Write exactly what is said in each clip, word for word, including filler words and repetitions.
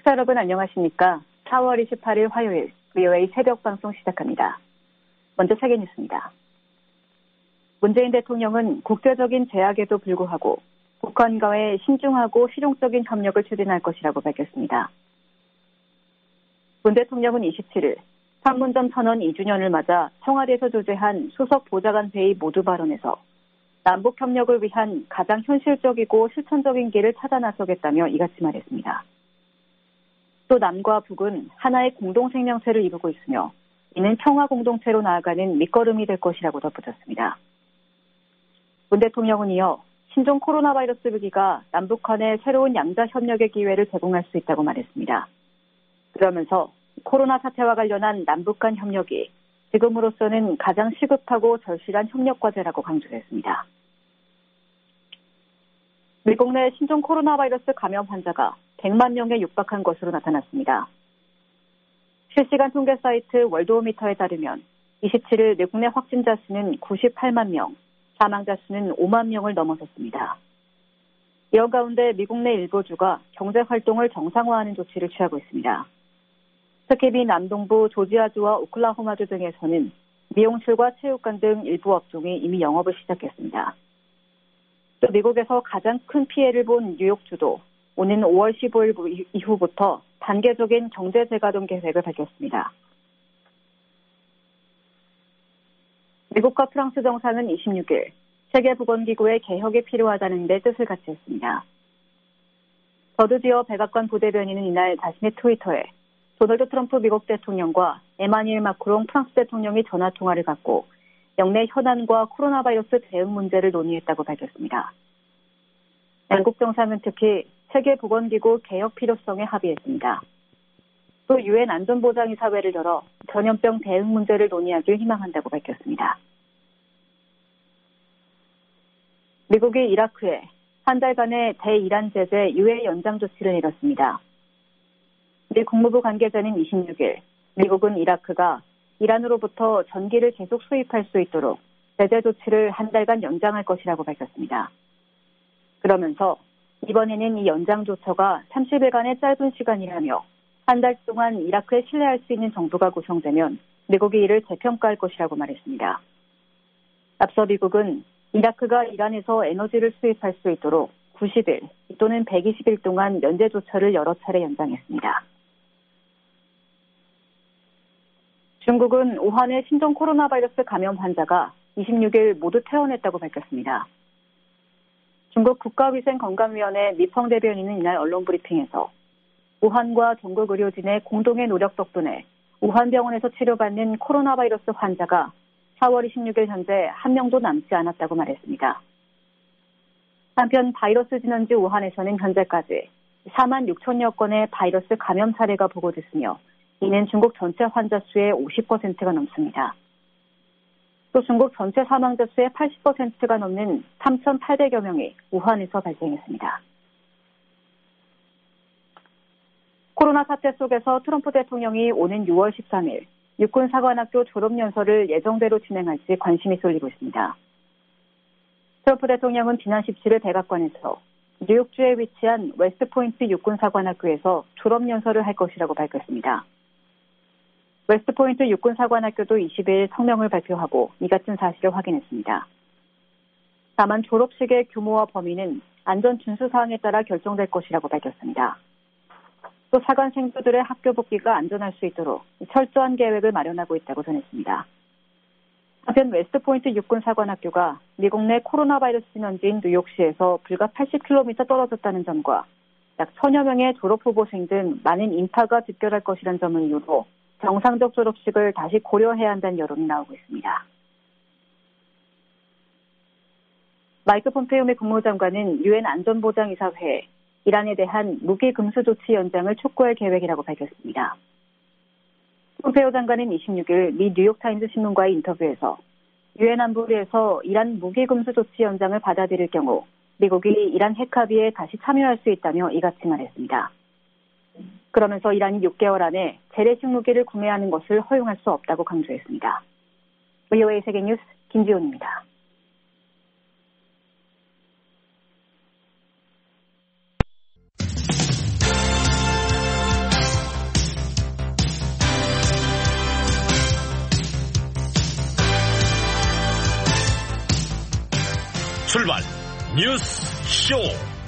청취자 여러분 안녕하십니까? 사월 이십팔일 화요일 브이오에이 새벽 방송 시작합니다. 먼저 세계 뉴스입니다. 문재인 대통령은 국제적인 제약에도 불구하고 북한과의 신중하고 실용적인 협력을 추진할 것이라고 밝혔습니다. 문 대통령은 이십칠일 판문점 선언 이 주년을 맞아 청와대에서 주재한 수석 보좌관 회의 모두 발언에서 남북 협력을 위한 가장 현실적이고 실천적인 길을 찾아 나서겠다며 이같이 말했습니다. 또 남과 북은 하나의 공동 생명체를 이루고 있으며 이는 평화 공동체로 나아가는 밑거름이 될 것이라고 덧붙였습니다. 문 대통령은 이어 신종 코로나 바이러스 위기가 남북 간의 새로운 양자 협력의 기회를 제공할 수 있다고 말했습니다. 그러면서 코로나 사태와 관련한 남북 간 협력이 지금으로서는 가장 시급하고 절실한 협력 과제라고 강조했습니다. 미국 내 신종 코로나 바이러스 감염 환자가 백만 명에 육박한 것으로 나타났습니다. 실시간 통계 사이트 월드오미터에 따르면 이십칠일 미국 내 확진자 수는 구십팔만 명, 사망자 수는 오만 명을 넘어섰습니다. 이런 가운데 미국 내 일부 주가 경제 활동을 정상화하는 조치를 취하고 있습니다. 특히 미 남동부 조지아주와 오클라호마주 등에서는 미용실과 체육관 등 일부 업종이 이미 영업을 시작했습니다. 또 미국에서 가장 큰 피해를 본 뉴욕주도 오는 오월 십오일 이후부터 단계적인 경제 재가동 계획을 밝혔습니다. 미국과 프랑스 정상은 이십육일 세계보건기구의 개혁이 필요하다는 데 뜻을 같이 했습니다. 더드지어 백악관 부대변인은 이날 자신의 트위터에 도널드 트럼프 미국 대통령과 에마니엘 마크롱 프랑스 대통령이 전화통화를 갖고 영내 현안과 코로나 바이러스 대응 문제를 논의했다고 밝혔습니다. 양국 정상은 특히 세계보건기구 개혁 필요성에 합의했습니다. 또 유엔 안전보장이사회를 열어 전염병 대응 문제를 논의하길 희망한다고 밝혔습니다. 미국이 이라크에 한 달간의 대이란 제재 유예 연장 조치를 내렸습니다. 미 국무부 관계자는 이십육일 미국은 이라크가 이란으로부터 전기를 계속 수입할 수 있도록 제재 조치를 한 달간 연장할 것이라고 밝혔습니다. 그러면서 이번에는 이 연장 조처가 삼십일간의 짧은 시간이라며 한 달 동안 이라크에 신뢰할 수 있는 정부가 구성되면 미국이 이를 재평가할 것이라고 말했습니다. 앞서 미국은 이라크가 이란에서 에너지를 수입할 수 있도록 구십일 또는 백이십일 동안 면제 조처를 여러 차례 연장했습니다. 중국은 우한의 신종 코로나 바이러스 감염 환자가 이십육일 모두 퇴원했다고 밝혔습니다. 중국 국가위생건강위원회 미펑 대변인은 이날 언론 브리핑에서 우한과 전국 의료진의 공동의 노력 덕분에 우한 병원에서 치료받는 코로나 바이러스 환자가 사월 이십육일 현재 한 명도 남지 않았다고 말했습니다. 한편 바이러스 진원지 우한에서는 현재까지 사만 육천여 건의 바이러스 감염 사례가 보고됐으며 이는 중국 전체 환자 수의 오십 퍼센트가 넘습니다. 또 중국 전체 사망자 수의 팔십 퍼센트가 넘는 삼천팔백여 명이 우한에서 발생했습니다. 코로나 사태 속에서 트럼프 대통령이 오는 유월 십삼일 육군사관학교 졸업연설을 예정대로 진행할지 관심이 쏠리고 있습니다. 트럼프 대통령은 지난 십칠일 백악관에서 뉴욕주에 위치한 웨스트포인트 육군사관학교에서 졸업연설을 할 것이라고 밝혔습니다. 웨스트포인트 육군사관학교도 이십일 성명을 발표하고 이 같은 사실을 확인했습니다. 다만 졸업식의 규모와 범위는 안전 준수 사항에 따라 결정될 것이라고 밝혔습니다. 또 사관 생도들의 학교 복귀가 안전할 수 있도록 철저한 계획을 마련하고 있다고 전했습니다. 한편 웨스트포인트 육군사관학교가 미국 내 코로나 바이러스 진원지인 뉴욕시에서 불과 팔십 킬로미터 떨어졌다는 점과 약 천여 명의 졸업 후보생 등 많은 인파가 집결할 것이라는 점을 이유로 정상적 졸업식을 다시 고려해야 한다는 여론이 나오고 있습니다. 마이크 폼페이오 미 국무장관은 유엔 안전보장이사회에 이란에 대한 무기 금수 조치 연장을 촉구할 계획이라고 밝혔습니다. 폼페이오 장관은 이십육일 미 뉴욕타임즈 신문과의 인터뷰에서 유엔 안보리에서 이란 무기 금수 조치 연장을 받아들일 경우 미국이 이란 핵 합의에 다시 참여할 수 있다며 이같이 말했습니다. 그러면서 이란이 육 개월 안에 재래식 무기를 구매하는 것을 허용할 수 없다고 강조했습니다. 브이오에이 세계뉴스 김지훈입니다. 뉴스 쇼.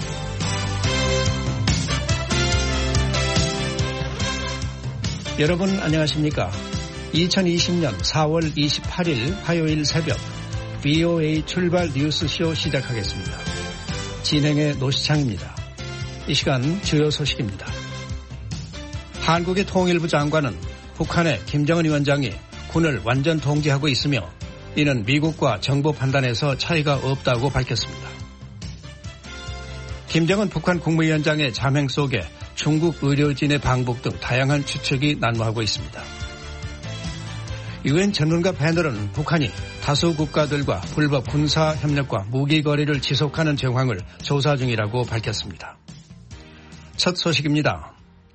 여러분 안녕하십니까? 이천이십년 사월 이십팔일 화요일 새벽 브이오에이 출발 뉴스쇼 시작하겠습니다. 진행의 노시창입니다. 이 시간 주요 소식입니다. 한국의 통일부 장관은 북한의 김정은 위원장이 군을 완전 통제하고 있으며 이는 미국과 정보 판단에서 차이가 없다고 밝혔습니다. 김정은 북한 국무위원장의 자맹 속에 중국 의료진의 방북 등 다양한 추측이 난무하고 있습니다. 유엔 전문가 패널은 북한이 다수 국가들과 불법 군사 협력과 무기 거래를 지속하는 정황을 조사 중이라고 밝혔습니다. 첫 소식입니다.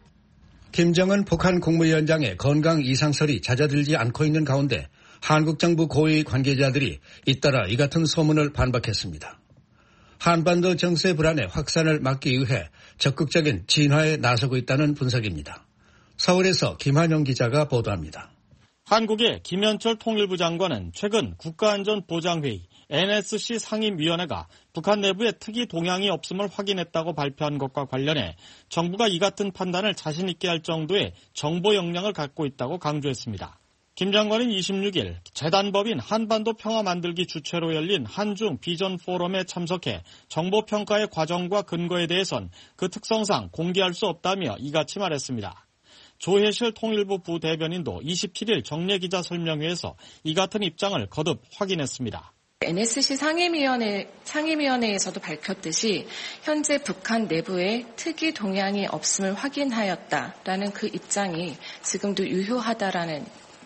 김정은 북한 국무위원장의 건강 이상설이 잦아들지 않고 있는 가운데 한국 정부 고위 관계자들이 잇따라 이 같은 소문을 반박했습니다. 한반도 정세 불안의 확산을 막기 위해 적극적인 진화에 나서고 있다는 분석입니다. 서울에서 김한영 기자가 보도합니다. 한국의 김현철 통일부 장관은 최근 국가안전보장회의 엔에스씨 상임위원회가 북한 내부에 특이 동향이 없음을 확인했다고 발표한 것과 관련해 정부가 이 같은 판단을 자신 있게 할 정도의 정보 역량을 갖고 있다고 강조했습니다. 김 장관은 이십육일 재단법인 한반도 평화 만들기 주최로 열린 한중 비전 포럼에 참석해 정보평가의 과정과 근거에 대해선 그 특성상 공개할 수 없다며 이같이 말했습니다. 조혜실 통일부 부대변인도 이십칠일 정례기자 설명회에서 이 같은 입장을 거듭 확인했습니다. 엔에스씨 상임위원회, 상임위원회에서도 밝혔듯이 현재 북한 내부에 특이 동향이 없음을 확인하였다라는 그 입장이 지금도 유효하다라는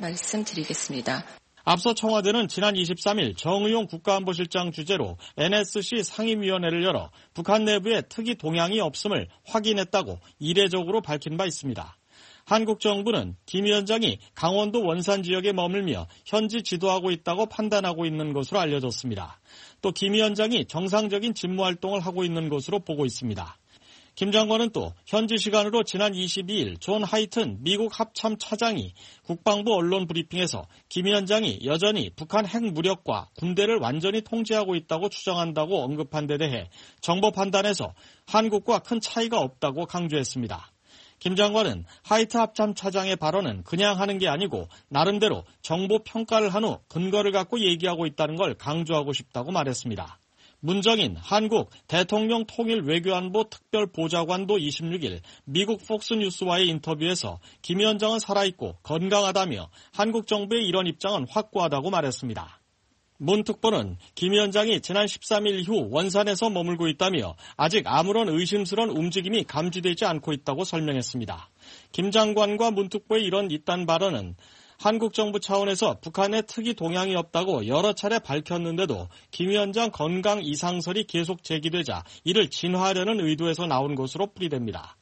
말씀드리겠습니다. 앞서 청와대는 지난 이십삼일 정의용 국가안보실장 주재로 엔에스씨 상임위원회를 열어 북한 내부에 특이 동향이 없음을 확인했다고 이례적으로 밝힌 바 있습니다. 한국 정부는 김 위원장이 강원도 원산 지역에 머물며 현지 지도하고 있다고 판단하고 있는 것으로 알려졌습니다. 또 김 위원장이 정상적인 직무활동을 하고 있는 것으로 보고 있습니다. 김 장관은 또 현지 시간으로 지난 이십이일 존 하이튼 미국 합참 차장이 국방부 언론 브리핑에서 김 위원장이 여전히 북한 핵 무력과 군대를 완전히 통제하고 있다고 추정한다고 언급한 데 대해 정보 판단에서 한국과 큰 차이가 없다고 강조했습니다. 김 장관은 하이트 합참 차장의 발언은 그냥 하는 게 아니고 나름대로 정보 평가를 한 후 근거를 갖고 얘기하고 있다는 걸 강조하고 싶다고 말했습니다. 문정인 한국 대통령 통일 외교안보 특별보좌관도 이십육일 미국 폭스뉴스와의 인터뷰에서 김 위원장은 살아있고 건강하다며 한국 정부의 이런 입장은 확고하다고 말했습니다. 문 특보는 김 위원장이 지난 십삼일 이후 원산에서 머물고 있다며 아직 아무런 의심스러운 움직임이 감지되지 않고 있다고 설명했습니다. 김 장관과 문 특보의 이런 이딴 발언은 한국 정부 차원에서 북한의 특이 동향이 없다고 여러 차례 밝혔는데도 김 위원장 건강 이상설이 계속 제기되자 이를 진화하려는 의도에서 나온 것으로 풀이됩니다.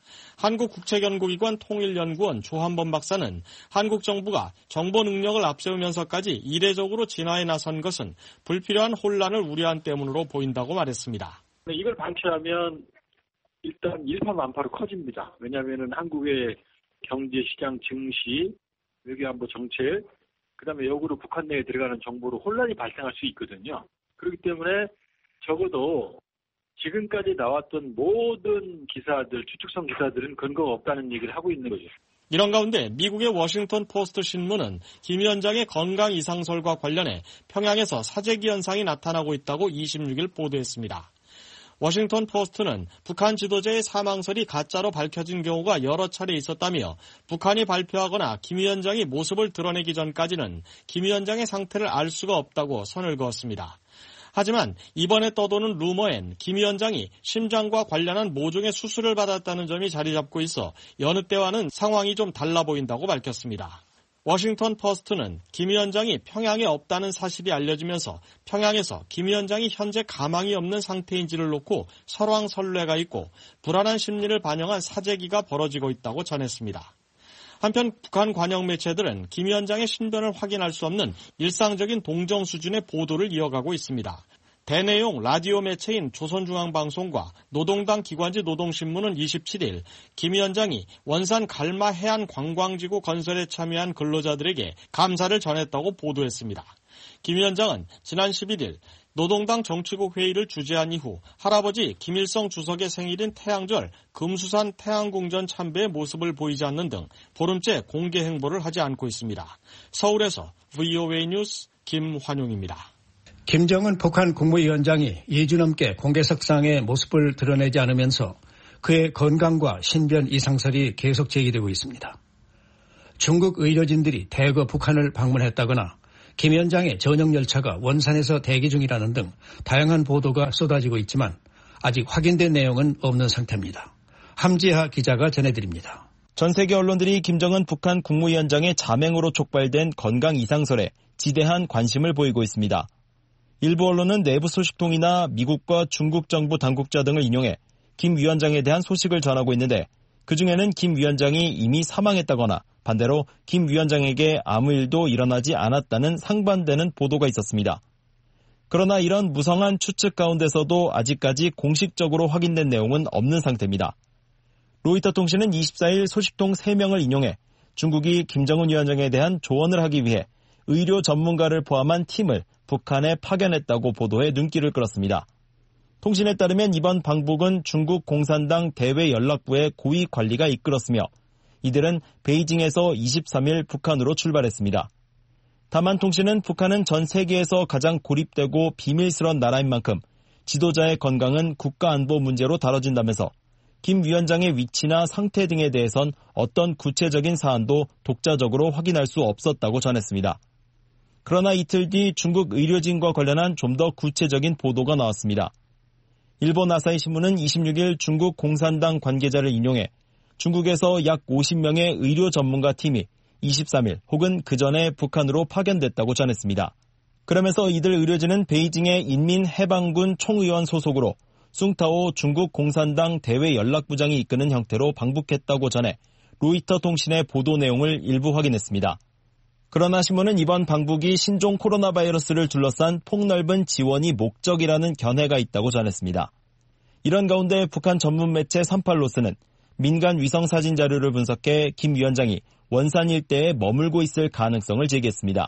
한국국책연구기관 통일연구원 조한범 박사는 한국 정부가 정보 능력을 앞세우면서까지 이례적으로 진화에 나선 것은 불필요한 혼란을 우려한 때문으로 보인다고 말했습니다. 이걸 방치하면 일단 일파만파로 커집니다. 왜냐하면 한국의 경제시장 증시, 외교안보 정책, 그다음에 역으로 북한 내에 들어가는 정보로 혼란이 발생할 수 있거든요. 그렇기 때문에 적어도 지금까지 나왔던 모든 기사들, 추측성 기사들은 근거가 없다는 얘기를 하고 있는 거죠. 이런 가운데 미국의 워싱턴 포스트 신문은 김 위원장의 건강 이상설과 관련해 평양에서 사재기 현상이 나타나고 있다고 이십육일 보도했습니다. 워싱턴 포스트는 북한 지도자의 사망설이 가짜로 밝혀진 경우가 여러 차례 있었다며 북한이 발표하거나 김 위원장이 모습을 드러내기 전까지는 김 위원장의 상태를 알 수가 없다고 선을 그었습니다. 하지만 이번에 떠도는 루머엔 김 위원장이 심장과 관련한 모종의 수술을 받았다는 점이 자리 잡고 있어 여느 때와는 상황이 좀 달라 보인다고 밝혔습니다. 워싱턴 포스트는 김 위원장이 평양에 없다는 사실이 알려지면서 평양에서 김 위원장이 현재 가망이 없는 상태인지를 놓고 설왕설래가 있고 불안한 심리를 반영한 사재기가 벌어지고 있다고 전했습니다. 한편 북한 관영 매체들은 김 위원장의 신변을 확인할 수 없는 일상적인 동정 수준의 보도를 이어가고 있습니다. 대내용 라디오 매체인 조선중앙방송과 노동당 기관지 노동신문은 이십칠일 김 위원장이 원산 갈마 해안 관광지구 건설에 참여한 근로자들에게 감사를 전했다고 보도했습니다. 김 위원장은 지난 십일일 노동당 정치국 회의를 주재한 이후 할아버지 김일성 주석의 생일인 태양절 금수산 태양궁전 참배의 모습을 보이지 않는 등 보름째 공개 행보를 하지 않고 있습니다. 서울에서 브이오에이 뉴스 김환용입니다. 김정은 북한 국무위원장이 이 주 넘게 공개석상의 모습을 드러내지 않으면서 그의 건강과 신변 이상설이 계속 제기되고 있습니다. 중국 의료진들이 대거 북한을 방문했다거나 김 위원장의 전용 열차가 원산에서 대기 중이라는 등 다양한 보도가 쏟아지고 있지만 아직 확인된 내용은 없는 상태입니다. 함지하 기자가 전해드립니다. 전 세계 언론들이 김정은 북한 국무위원장의 자맹으로 촉발된 건강 이상설에 지대한 관심을 보이고 있습니다. 일부 언론은 내부 소식통이나 미국과 중국 정부 당국자 등을 인용해 김 위원장에 대한 소식을 전하고 있는데 그중에는 김 위원장이 이미 사망했다거나 반대로 김 위원장에게 아무 일도 일어나지 않았다는 상반되는 보도가 있었습니다. 그러나 이런 무성한 추측 가운데서도 아직까지 공식적으로 확인된 내용은 없는 상태입니다. 로이터 통신은 이십사 일 소식통 세 명을 인용해 중국이 김정은 위원장에 대한 조언을 하기 위해 의료 전문가를 포함한 팀을 북한에 파견했다고 보도해 눈길을 끌었습니다. 통신에 따르면 이번 방북은 중국 공산당 대외연락부의 고위 관리가 이끌었으며 이들은 베이징에서 이십삼 일 북한으로 출발했습니다. 다만 통신은 북한은 전 세계에서 가장 고립되고 비밀스러운 나라인 만큼 지도자의 건강은 국가안보 문제로 다뤄진다면서 김 위원장의 위치나 상태 등에 대해선 어떤 구체적인 사안도 독자적으로 확인할 수 없었다고 전했습니다. 그러나 이틀 뒤 중국 의료진과 관련한 좀 더 구체적인 보도가 나왔습니다. 일본 아사히 신문은 이십육 일 중국 공산당 관계자를 인용해 중국에서 약 오십 명의 의료 전문가 팀이 이십삼 일 혹은 그 전에 북한으로 파견됐다고 전했습니다. 그러면서 이들 의료진은 베이징의 인민해방군 총의원 소속으로 숭타오 중국 공산당 대외연락부장이 이끄는 형태로 방북했다고 전해 로이터 통신의 보도 내용을 일부 확인했습니다. 그러나 신문은 이번 방북이 신종 코로나 바이러스를 둘러싼 폭넓은 지원이 목적이라는 견해가 있다고 전했습니다. 이런 가운데 북한 전문 매체 삼팔로스는 민간 위성 사진 자료를 분석해 김 위원장이 원산 일대에 머물고 있을 가능성을 제기했습니다.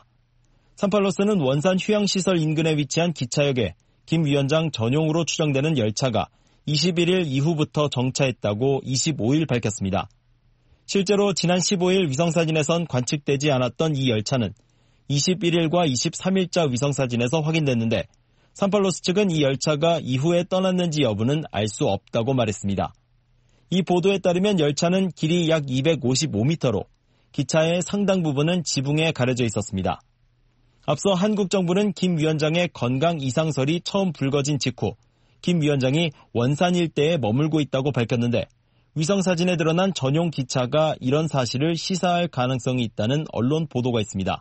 삼팔로스는 원산 휴양시설 인근에 위치한 기차역에 김 위원장 전용으로 추정되는 열차가 이십일 일 이후부터 정차했다고 이십오 일 밝혔습니다. 실제로 지난 십오 일 위성사진에선 관측되지 않았던 이 열차는 이십일 일과 이십삼 일자 위성사진에서 확인됐는데 삼팔로스 측은 이 열차가 이후에 떠났는지 여부는 알 수 없다고 말했습니다. 이 보도에 따르면 열차는 길이 약 이백오십오 미터로 기차의 상당 부분은 지붕에 가려져 있었습니다. 앞서 한국 정부는 김 위원장의 건강 이상설이 처음 불거진 직후 김 위원장이 원산 일대에 머물고 있다고 밝혔는데 위성사진에 드러난 전용 기차가 이런 사실을 시사할 가능성이 있다는 언론 보도가 있습니다.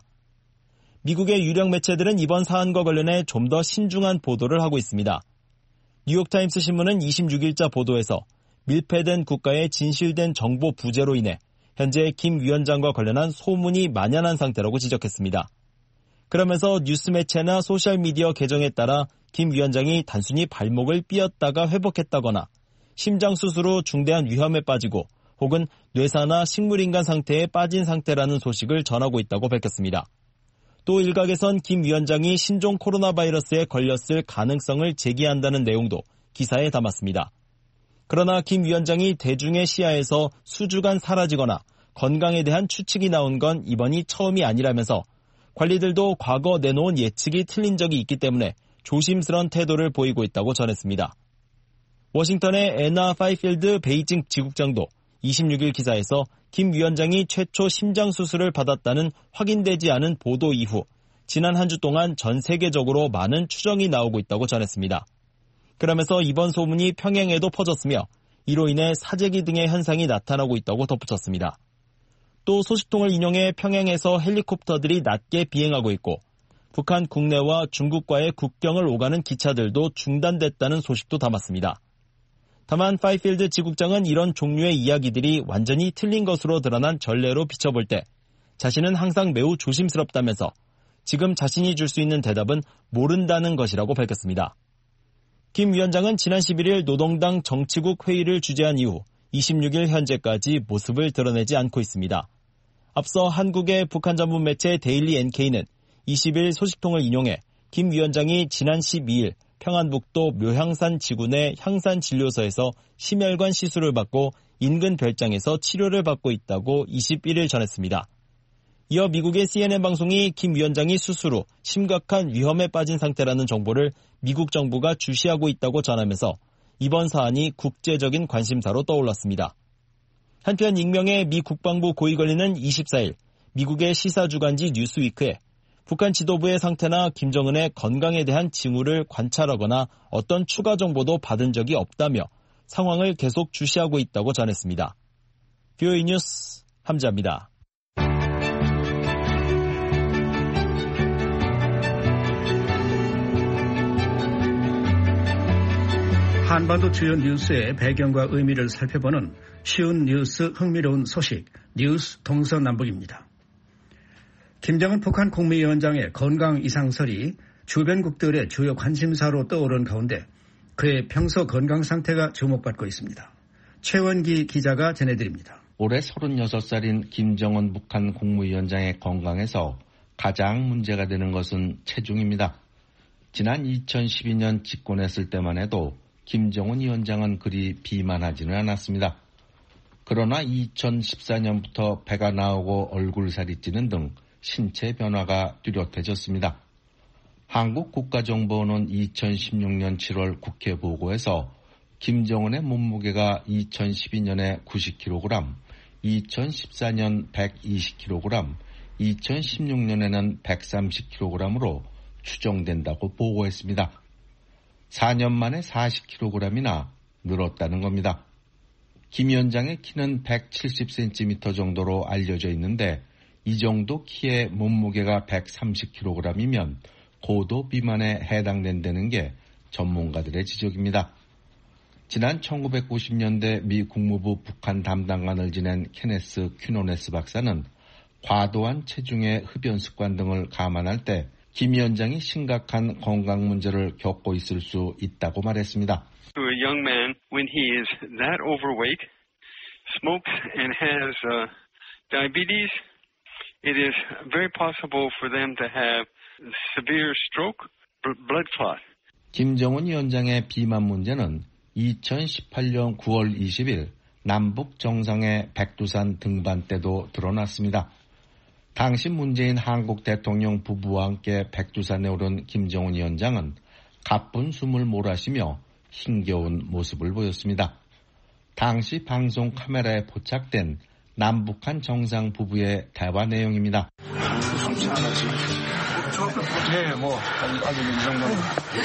미국의 유력 매체들은 이번 사안과 관련해 좀 더 신중한 보도를 하고 있습니다. 뉴욕타임스 신문은 이십육 일자 보도에서 밀폐된 국가의 진실된 정보 부재로 인해 현재 김 위원장과 관련한 소문이 만연한 상태라고 지적했습니다. 그러면서 뉴스 매체나 소셜미디어 계정에 따라 김 위원장이 단순히 발목을 삐었다가 회복했다거나 심장수술 후 중대한 위험에 빠지고 혹은 뇌사나 식물인간 상태에 빠진 상태라는 소식을 전하고 있다고 밝혔습니다. 또 일각에선 김 위원장이 신종 코로나 바이러스에 걸렸을 가능성을 제기한다는 내용도 기사에 담았습니다. 그러나 김 위원장이 대중의 시야에서 수주간 사라지거나 건강에 대한 추측이 나온 건 이번이 처음이 아니라면서 관리들도 과거 내놓은 예측이 틀린 적이 있기 때문에 조심스러운 태도를 보이고 있다고 전했습니다. 워싱턴의 애나 파이필드 베이징 지국장도 이십육 일 기사에서 김 위원장이 최초 심장수술을 받았다는 확인되지 않은 보도 이후 지난 한 주 동안 전 세계적으로 많은 추정이 나오고 있다고 전했습니다. 그러면서 이번 소문이 평양에도 퍼졌으며 이로 인해 사재기 등의 현상이 나타나고 있다고 덧붙였습니다. 또 소식통을 인용해 평양에서 헬리콥터들이 낮게 비행하고 있고 북한 국내와 중국과의 국경을 오가는 기차들도 중단됐다는 소식도 담았습니다. 다만 파이필드 지국장은 이런 종류의 이야기들이 완전히 틀린 것으로 드러난 전례로 비춰볼 때 자신은 항상 매우 조심스럽다면서 지금 자신이 줄 수 있는 대답은 모른다는 것이라고 밝혔습니다. 김 위원장은 지난 십일 일 노동당 정치국 회의를 주재한 이후 이십육 일 현재까지 모습을 드러내지 않고 있습니다. 앞서 한국의 북한 전문 매체 데일리 엔케이는 이십 일 소식통을 인용해 김 위원장이 지난 십이일 평안북도 묘향산 지구내 향산진료소에서 심혈관 시술을 받고 인근 별장에서 치료를 받고 있다고 이십일일 전했습니다. 이어 미국의 씨엔엔 방송이 김 위원장이 수술 후 심각한 위험에 빠진 상태라는 정보를 미국 정부가 주시하고 있다고 전하면서 이번 사안이 국제적인 관심사로 떠올랐습니다. 한편 익명의 미 국방부 고위관리는 이십사일 미국의 시사주간지 뉴스위크에 북한 지도부의 상태나 김정은의 건강에 대한 징후를 관찰하거나 어떤 추가 정보도 받은 적이 없다며 상황을 계속 주시하고 있다고 전했습니다. 비오이 뉴스 함자입니다. 한반도 주요 뉴스의 배경과 의미를 살펴보는 쉬운 뉴스 흥미로운 소식 뉴스 동서남북입니다. 김정은 북한 국무위원장의 건강 이상설이 주변국들의 주요 관심사로 떠오른 가운데 그의 평소 건강 상태가 주목받고 있습니다. 최원기 기자가 전해드립니다. 올해 서른여섯 살인 김정은 북한 국무위원장의 건강에서 가장 문제가 되는 것은 체중입니다. 지난 이천십이년 집권했을 때만 해도 김정은 위원장은 그리 비만하지는 않았습니다. 그러나 이천십사년부터 배가 나오고 얼굴살이 찌는 등 신체 변화가 뚜렷해졌습니다. 한국국가정보원은 이천십육년 칠월 국회 보고에서 김정은의 몸무게가 이천십이년에 구십 킬로그램, 이천십사년 백이십 킬로그램, 이천십육년에는 백삼십 킬로그램으로 추정된다고 보고했습니다. 사년 만에 사십 킬로그램이나 늘었다는 겁니다. 김 위원장의 키는 백칠십 센티미터 정도로 알려져 있는데 이 정도 키의 몸무게가 백삼십 킬로그램이면 고도 비만에 해당된다는 게 전문가들의 지적입니다. 지난 천구백구십년대 미 국무부 북한 담당관을 지낸 케네스 퀴노네스 박사는 과도한 체중의 흡연 습관 등을 감안할 때 김 위원장이 심각한 건강 문제를 겪고 있을 수 있다고 말했습니다. To a young man, when he is that overweight, smokes and has uh, diabetes, it is very possible for them to have severe stroke, blood clot. 김정은 위원장의 비만 문제는 이천십팔년 구월 이십일 남북 정상의 백두산 등반 때도 드러났습니다. 당시 문재인 한국 대통령 부부와 함께 백두산에 오른 김정은 위원장은 가쁜 숨을 몰아쉬며 힘겨운 모습을 보였습니다. 당시 방송 카메라에 포착된 남북한 정상 부부의 대화 내용입니다. 네, 뭐 아주 이 정도는.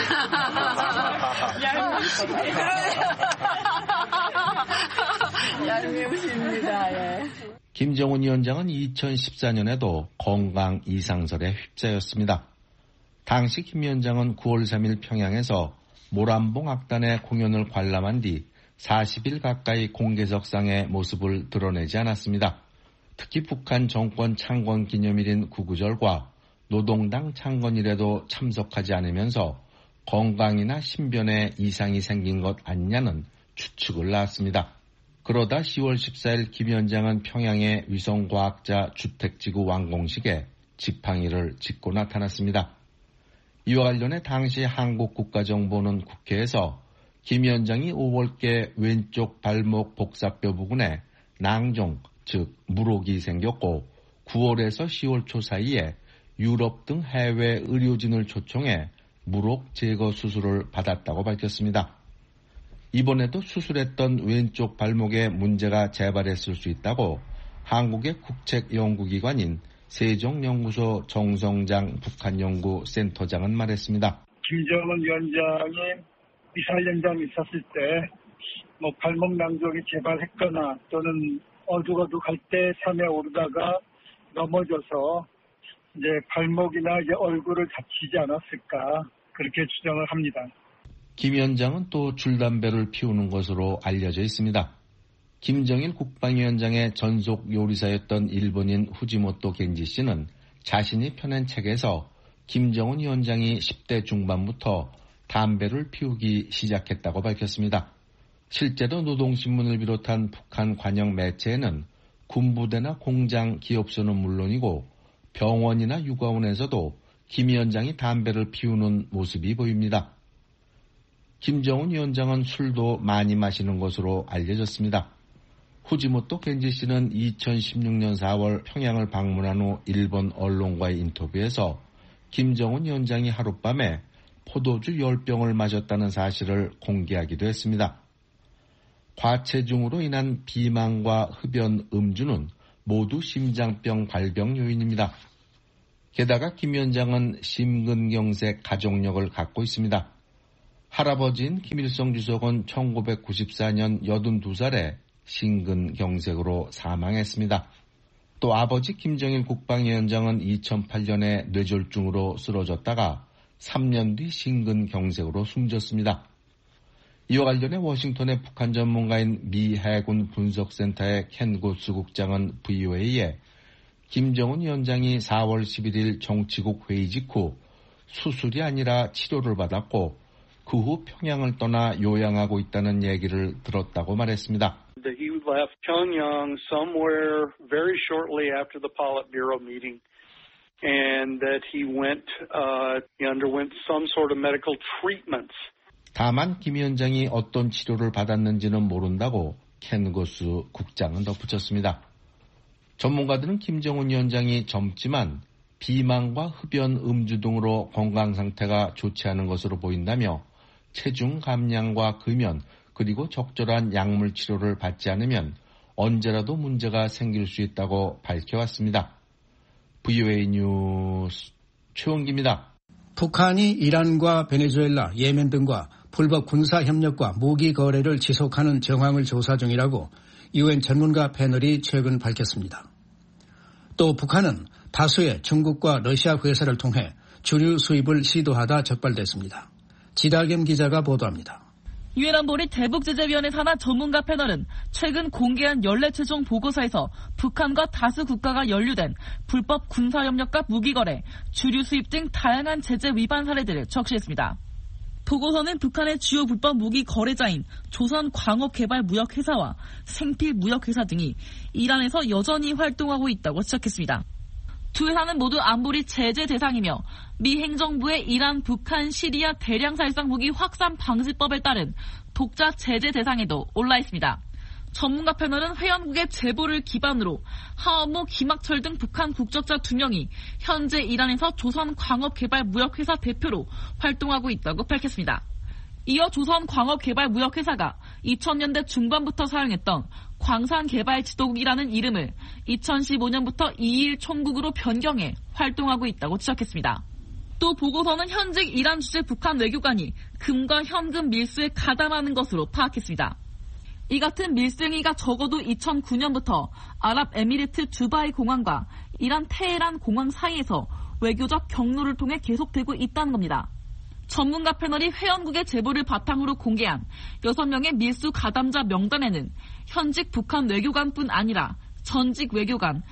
얄미우십니다. 예. 김정은 위원장은 이천십사년에도 건강 이상설에 휩싸였습니다. 당시 김 위원장은 구월 삼일 평양에서 모란봉 악단의 공연을 관람한 뒤 사십일 가까이 공개석상의 모습을 드러내지 않았습니다. 특히 북한 정권 창건 기념일인 구구절과 노동당 창건일에도 참석하지 않으면서 건강이나 신변에 이상이 생긴 것 아니냐는 추측을 낳았습니다. 그러다 시월 십사일 김 위원장은 평양의 위성과학자 주택지구 완공식에 지팡이를 짚고 나타났습니다. 이와 관련해 당시 한국국가정보는 국회에서 김 위원장이 오월께 왼쪽 발목 복사뼈 부근에 낭종, 즉 물혹이 생겼고 구월에서 시월 초 사이에 유럽 등 해외 의료진을 초청해 물혹 제거 수술을 받았다고 밝혔습니다. 이번에도 수술했던 왼쪽 발목에 문제가 재발했을 수 있다고 한국의 국책연구기관인 세종연구소 정성장 북한연구센터장은 말했습니다. 김정은 위원장이 미사일 연장이 있었을 때 뭐 발목 낭종이 재발했거나 또는 어둑어둑할 때 산에 오르다가 넘어져서 이제 발목이나 이제 얼굴을 다치지 않았을까 그렇게 추정을 합니다. 김 위원장은 또 줄담배를 피우는 것으로 알려져 있습니다. 김정일 국방위원장의 전속 요리사였던 일본인 후지모토 겐지 씨는 자신이 펴낸 책에서 김정은 위원장이 십대 중반부터 담배를 피우기 시작했다고 밝혔습니다. 실제로 노동신문을 비롯한 북한 관영 매체에는 군부대나 공장, 기업소는 물론이고 병원이나 육아원에서도 김 위원장이 담배를 피우는 모습이 보입니다. 김정은 위원장은 술도 많이 마시는 것으로 알려졌습니다. 후지모토 겐지 씨는 이천십육 년 사월 평양을 방문한 후 일본 언론과의 인터뷰에서 김정은 위원장이 하룻밤에 포도주 십 병을 마셨다는 사실을 공개하기도 했습니다. 과체중으로 인한 비만과 흡연, 음주는 모두 심장병 발병 요인입니다. 게다가 김 위원장은 심근경색 가족력을 갖고 있습니다. 할아버지인 김일성 주석은 천구백구십사 년 여든두 살에 심근경색으로 사망했습니다. 또 아버지 김정일 국방위원장은 이천팔 년에 뇌졸중으로 쓰러졌다가 삼 년 뒤 심근경색으로 숨졌습니다. 이와 관련해 워싱턴의 북한 전문가인 미 해군 분석센터의 켄 고스 국장은 브이오에이에 김정은 위원장이 사월 십일일 정치국 회의 직후 수술이 아니라 치료를 받았고 그 후 평양을 떠나 요양하고 있다는 얘기를 들었다고 말했습니다. That he left Pyongyang somewhere very shortly after the Politburo meeting, and that he went, uh, he underwent some sort of medical treatments. 다만 김 위원장이 어떤 치료를 받았는지는 모른다고 켄 고스 국장은 덧붙였습니다. 전문가들은 김정은 위원장이 젊지만 비만과 흡연, 음주 등으로 건강 상태가 좋지 않은 것으로 보인다며 체중 감량과 금연 그리고 적절한 약물 치료를 받지 않으면 언제라도 문제가 생길 수 있다고 밝혀왔습니다. 브이오에이 뉴스 최원기입니다. 북한이 이란과 베네수엘라, 예멘 등과 불법 군사협력과 무기 거래를 지속하는 정황을 조사 중이라고 유엔 전문가 패널이 최근 밝혔습니다. 또 북한은 다수의 중국과 러시아 회사를 통해 주류 수입을 시도하다 적발됐습니다. 지다겸 기자가 보도합니다. 유엔 안보리 대북제재위원회 산하 전문가 패널은 최근 공개한 연례 최종 보고서에서 북한과 다수 국가가 연루된 불법 군사협력과 무기거래, 주류 수입 등 다양한 제재 위반 사례들을 적시했습니다. 보고서는 북한의 주요 불법 무기 거래자인 조선광업개발무역회사와 생필무역회사 등이 이란에서 여전히 활동하고 있다고 지적했습니다. 두 회사는 모두 안보리 제재 대상이며 미 행정부의 이란, 북한, 시리아 대량 살상 무기 확산 방지법에 따른 독자 제재 대상에도 올라 있습니다. 전문가 패널은 회원국의 제보를 기반으로 하원모, 김학철 등 북한 국적자 두 명이 현재 이란에서 조선광업개발무역회사 대표로 활동하고 있다고 밝혔습니다. 이어 조선광업개발무역회사가 이천 년대 중반부터 사용했던 광산개발지도국이라는 이름을 이천십오 년부터 이일 총국으로 변경해 활동하고 있다고 지적했습니다. 또 보고서는 현직 이란 주재 북한 외교관이 금과 현금 밀수에 가담하는 것으로 파악했습니다. 이 같은 밀수 행위가 적어도 이천구 년부터 아랍에미리트 두바이 공항과 이란 테헤란 공항 사이에서 외교적 경로를 통해 계속되고 있다는 겁니다. 전문가 패널이 회원국의 제보를 바탕으로 공개한 여섯 명의 밀수 가담자 명단에는 현직 북한 외교관뿐 아니라 전직 외교관,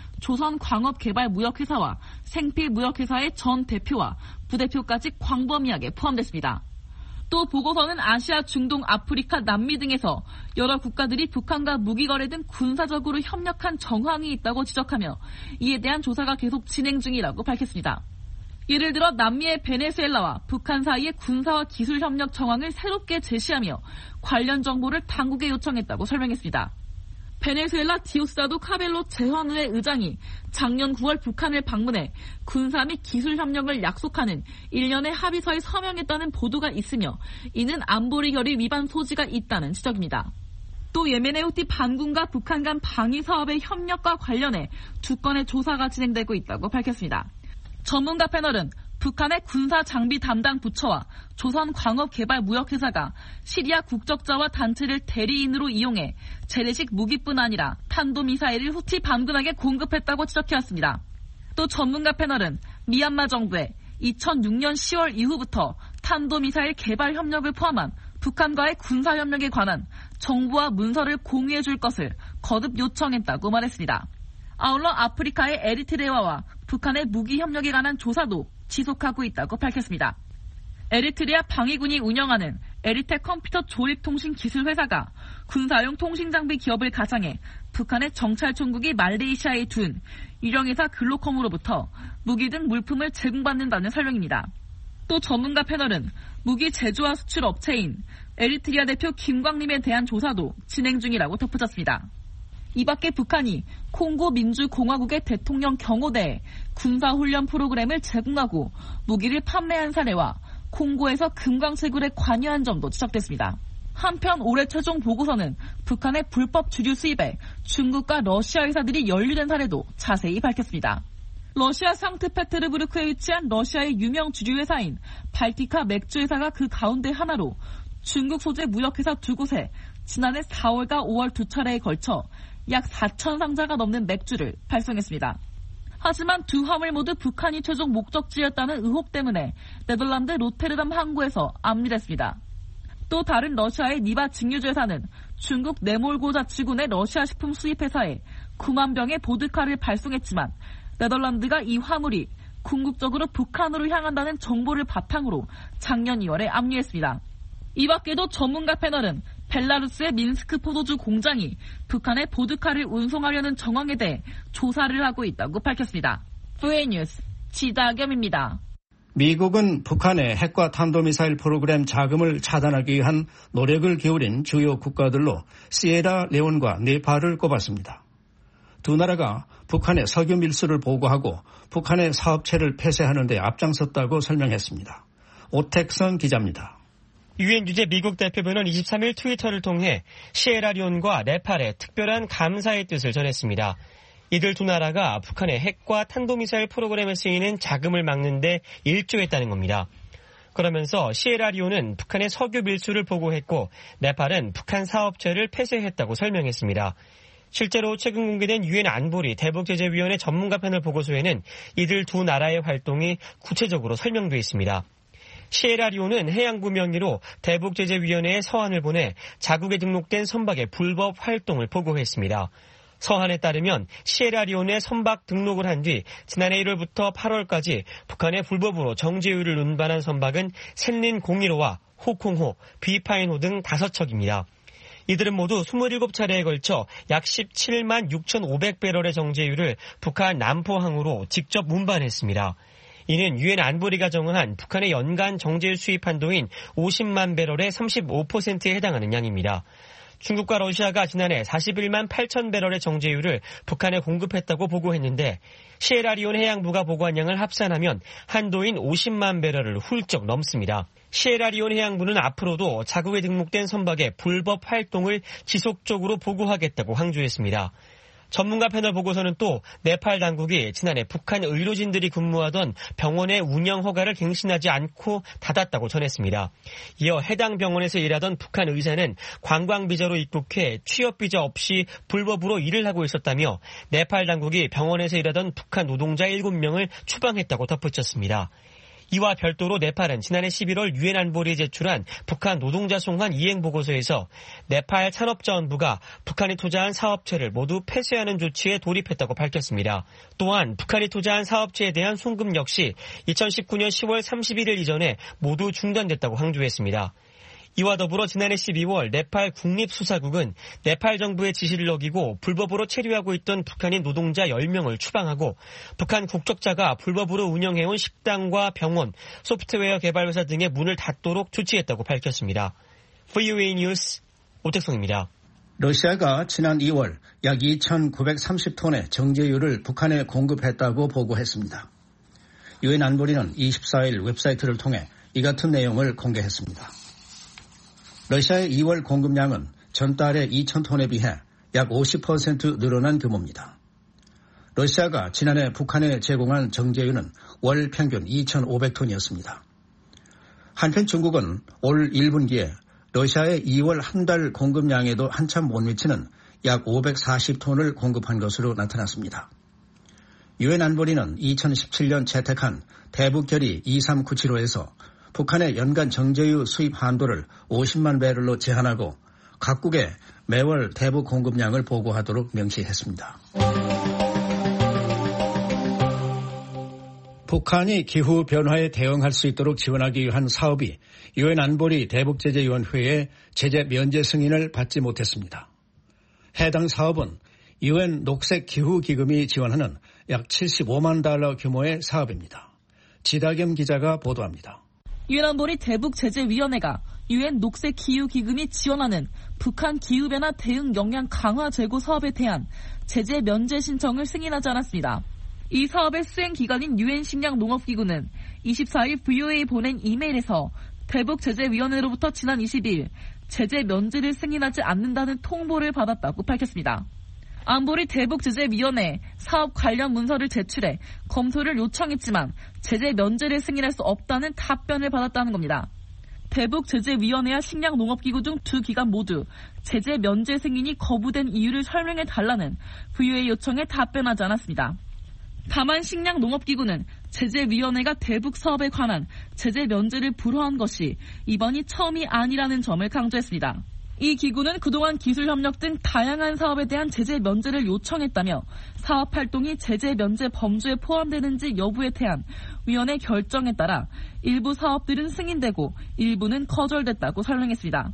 조선광업개발무역회사와 생필무역회사의 전 대표와 부대표까지 광범위하게 포함됐습니다. 또 보고서는 아시아, 중동, 아프리카, 남미 등에서 여러 국가들이 북한과 무기거래 등 군사적으로 협력한 정황이 있다고 지적하며 이에 대한 조사가 계속 진행 중이라고 밝혔습니다. 예를 들어 남미의 베네수엘라와 북한 사이의 군사와 기술 협력 정황을 새롭게 제시하며 관련 정보를 당국에 요청했다고 설명했습니다. 베네수엘라 디오스다도 카벨로 재헌회 의장이 작년 구월 북한을 방문해 군사 및 기술 협력을 약속하는 일련의 합의서에 서명했다는 보도가 있으며 이는 안보리 결의 위반 소지가 있다는 지적입니다. 또 예멘의 후티 반군과 북한 간 방위 사업의 협력과 관련해 두 건의 조사가 진행되고 있다고 밝혔습니다. 전문가 패널은 북한의 군사 장비 담당 부처와 조선광업개발무역회사가 시리아 국적자와 단체를 대리인으로 이용해 재래식 무기뿐 아니라 탄도미사일을 후티 반군에게 공급했다고 지적해왔습니다. 또 전문가 패널은 미얀마 정부에 이천육 년 시월 이후부터 탄도미사일 개발 협력을 포함한 북한과의 군사협력에 관한 정보와 문서를 공유해 줄 것을 거듭 요청했다고 말했습니다. 아울러 아프리카의 에리트레아와 북한의 무기협력에 관한 조사도 지속하고 있다고 밝혔습니다. 에리트리아 방위군이 운영하는 에리텍 컴퓨터 조립통신기술회사가 군사용 통신장비 기업을 가장해 북한의 정찰총국이 말레이시아에 둔 유령회사 글로컴으로부터 무기 등 물품을 제공받는다는 설명입니다. 또 전문가 패널은 무기 제조와 수출 업체인 에리트리아 대표 김광림에 대한 조사도 진행 중이라고 덧붙였습니다. 이 밖에 북한이 콩고 민주공화국의 대통령 경호대에 군사훈련 프로그램을 제공하고 무기를 판매한 사례와 콩고에서 금강채굴에 관여한 점도 지적됐습니다. 한편 올해 최종 보고서는 북한의 불법 주류 수입에 중국과 러시아 회사들이 연루된 사례도 자세히 밝혔습니다. 러시아 상트페테르부르크에 위치한 러시아의 유명 주류 회사인 발티카 맥주 회사가 그 가운데 하나로 중국 소재 무역회사 두 곳에 지난해 사월과 오월 두 차례에 걸쳐 약 사천 상자가 넘는 맥주를 발송했습니다. 하지만 두 화물 모두 북한이 최종 목적지였다는 의혹 때문에 네덜란드 로테르담 항구에서 압류됐습니다. 또 다른 러시아의 니바 증류주 회사는 중국 네몰고 자치군의 러시아 식품 수입회사에 구만 병의 보드카를 발송했지만 네덜란드가 이 화물이 궁극적으로 북한으로 향한다는 정보를 바탕으로 작년 이월에 압류했습니다. 이 밖에도 전문가 패널은 벨라루스의 민스크 포도주 공장이 북한에 보드카를 운송하려는 정황에 대해 조사를 하고 있다고 밝혔습니다. 브이에이 뉴스 지다겸입니다. 미국은 북한의 핵과 탄도미사일 프로그램 자금을 차단하기 위한 노력을 기울인 주요 국가들로 시에라레온과 네팔을 꼽았습니다. 두 나라가 북한의 석유 밀수를 보고하고 북한의 사업체를 폐쇄하는 데 앞장섰다고 설명했습니다. 오택선 기자입니다. 유엔 유재 미국 대표부는 이십삼일 트위터를 통해 시에라리온과 네팔에 특별한 감사의 뜻을 전했습니다. 이들 두 나라가 북한의 핵과 탄도미사일 프로그램에 쓰이는 자금을 막는 데 일조했다는 겁니다. 그러면서 시에라리온은 북한의 석유 밀수를 보고했고 네팔은 북한 사업체를 폐쇄했다고 설명했습니다. 실제로 최근 공개된 유엔 안보리 대북제재위원회 전문가 패널 보고서에는 이들 두 나라의 활동이 구체적으로 설명돼 있습니다. 시에라리온은 해양부 명의로 대북제재위원회에 서한을 보내 자국에 등록된 선박의 불법 활동을 보고했습니다. 서한에 따르면 시에라리온에 선박 등록을 한 뒤 지난해 일월부터 팔월까지 북한에 불법으로 정제유를 운반한 선박은 샌린 공일호와 호콩호, 비파인호 등 다섯 척입니다. 이들은 모두 이십칠 차례에 걸쳐 약 십칠만 육천오백 배럴의 정제유를 북한 남포항으로 직접 운반했습니다. 이는 유엔 안보리가 정한 북한의 연간 정제유 수입 한도인 오십만 배럴의 삼십오 퍼센트에 해당하는 양입니다. 중국과 러시아가 지난해 사십일만 팔천 배럴의 정제유를 북한에 공급했다고 보고했는데 시에라리온 해양부가 보고한 양을 합산하면 한도인 오십만 배럴을 훌쩍 넘습니다. 시에라리온 해양부는 앞으로도 자국에 등록된 선박의 불법 활동을 지속적으로 보고하겠다고 강조했습니다. 전문가 패널 보고서는 또 네팔 당국이 지난해 북한 의료진들이 근무하던 병원의 운영 허가를 갱신하지 않고 닫았다고 전했습니다. 이어 해당 병원에서 일하던 북한 의사는 관광비자로 입국해 취업비자 없이 불법으로 일을 하고 있었다며 네팔 당국이 병원에서 일하던 북한 노동자 일곱 명을 추방했다고 덧붙였습니다. 이와 별도로 네팔은 지난해 십일월 유엔 안보리에 제출한 북한 노동자 송환 이행 보고서에서 네팔 산업자원부가 북한이 투자한 사업체를 모두 폐쇄하는 조치에 돌입했다고 밝혔습니다. 또한 북한이 투자한 사업체에 대한 송금 역시 이천십구년 시월 삼십일일 이전에 모두 중단됐다고 강조했습니다. 이와 더불어 지난해 십이월 네팔 국립수사국은 네팔 정부의 지시를 어기고 불법으로 체류하고 있던 북한인 노동자 열 명을 추방하고 북한 국적자가 불법으로 운영해온 식당과 병원, 소프트웨어 개발회사 등의 문을 닫도록 조치했다고 밝혔습니다. 브이오에이 뉴스 오택성입니다. 러시아가 지난 이월 약 이천구백삼십 톤의 정제유를 북한에 공급했다고 보고했습니다. 유엔 안보리는 이십사일 웹사이트를 통해 이 같은 내용을 공개했습니다. 러시아의 이월 공급량은 전달의 이천 톤에 비해 약 오십 퍼센트 늘어난 규모입니다. 러시아가 지난해 북한에 제공한 정제유는 월 평균 이천오백 톤이었습니다. 한편 중국은 올 일 분기에 러시아의 이월 한 달 공급량에도 한참 못 미치는 약 오백사십 톤을 공급한 것으로 나타났습니다. 유엔 안보리는 이천십칠년 채택한 대북결의 이삼구칠호에서 북한의 연간 정제유 수입 한도를 오십만 배럴로 제한하고 각국에 매월 대북 공급량을 보고하도록 명시했습니다. 북한이 기후 변화에 대응할 수 있도록 지원하기 위한 사업이 유엔 안보리 대북제재위원회의 제재 면제 승인을 받지 못했습니다. 해당 사업은 유엔 녹색 기후 기금이 지원하는 약 칠십오만 달러 규모의 사업입니다. 지다겸 기자가 보도합니다. 유엔 안보리 대북제재위원회가 유엔 녹색 기후 기금이 지원하는 북한 기후변화 대응 역량 강화 재고 사업에 대한 제재 면제 신청을 승인하지 않았습니다. 이 사업의 수행 기관인 유엔 식량농업기구는 이십사일 브이오에이에 보낸 이메일에서 대북제재위원회로부터 지난 이십일 제재 면제를 승인하지 않는다는 통보를 받았다고 밝혔습니다. 안보리 대북제재위원회에 사업 관련 문서를 제출해 검토를 요청했지만 제재 면제를 승인할 수 없다는 답변을 받았다는 겁니다. 대북제재위원회와 식량농업기구 중 두 기관 모두 제재 면제 승인이 거부된 이유를 설명해달라는 브이오에이 요청에 답변하지 않았습니다. 다만 식량농업기구는 제재위원회가 대북 사업에 관한 제재 면제를 불허한 것이 이번이 처음이 아니라는 점을 강조했습니다. 이 기구는 그동안 기술협력 등 다양한 사업에 대한 제재 면제를 요청했다며 사업 활동이 제재 면제 범주에 포함되는지 여부에 대한 위원회 결정에 따라 일부 사업들은 승인되고 일부는 거절됐다고 설명했습니다.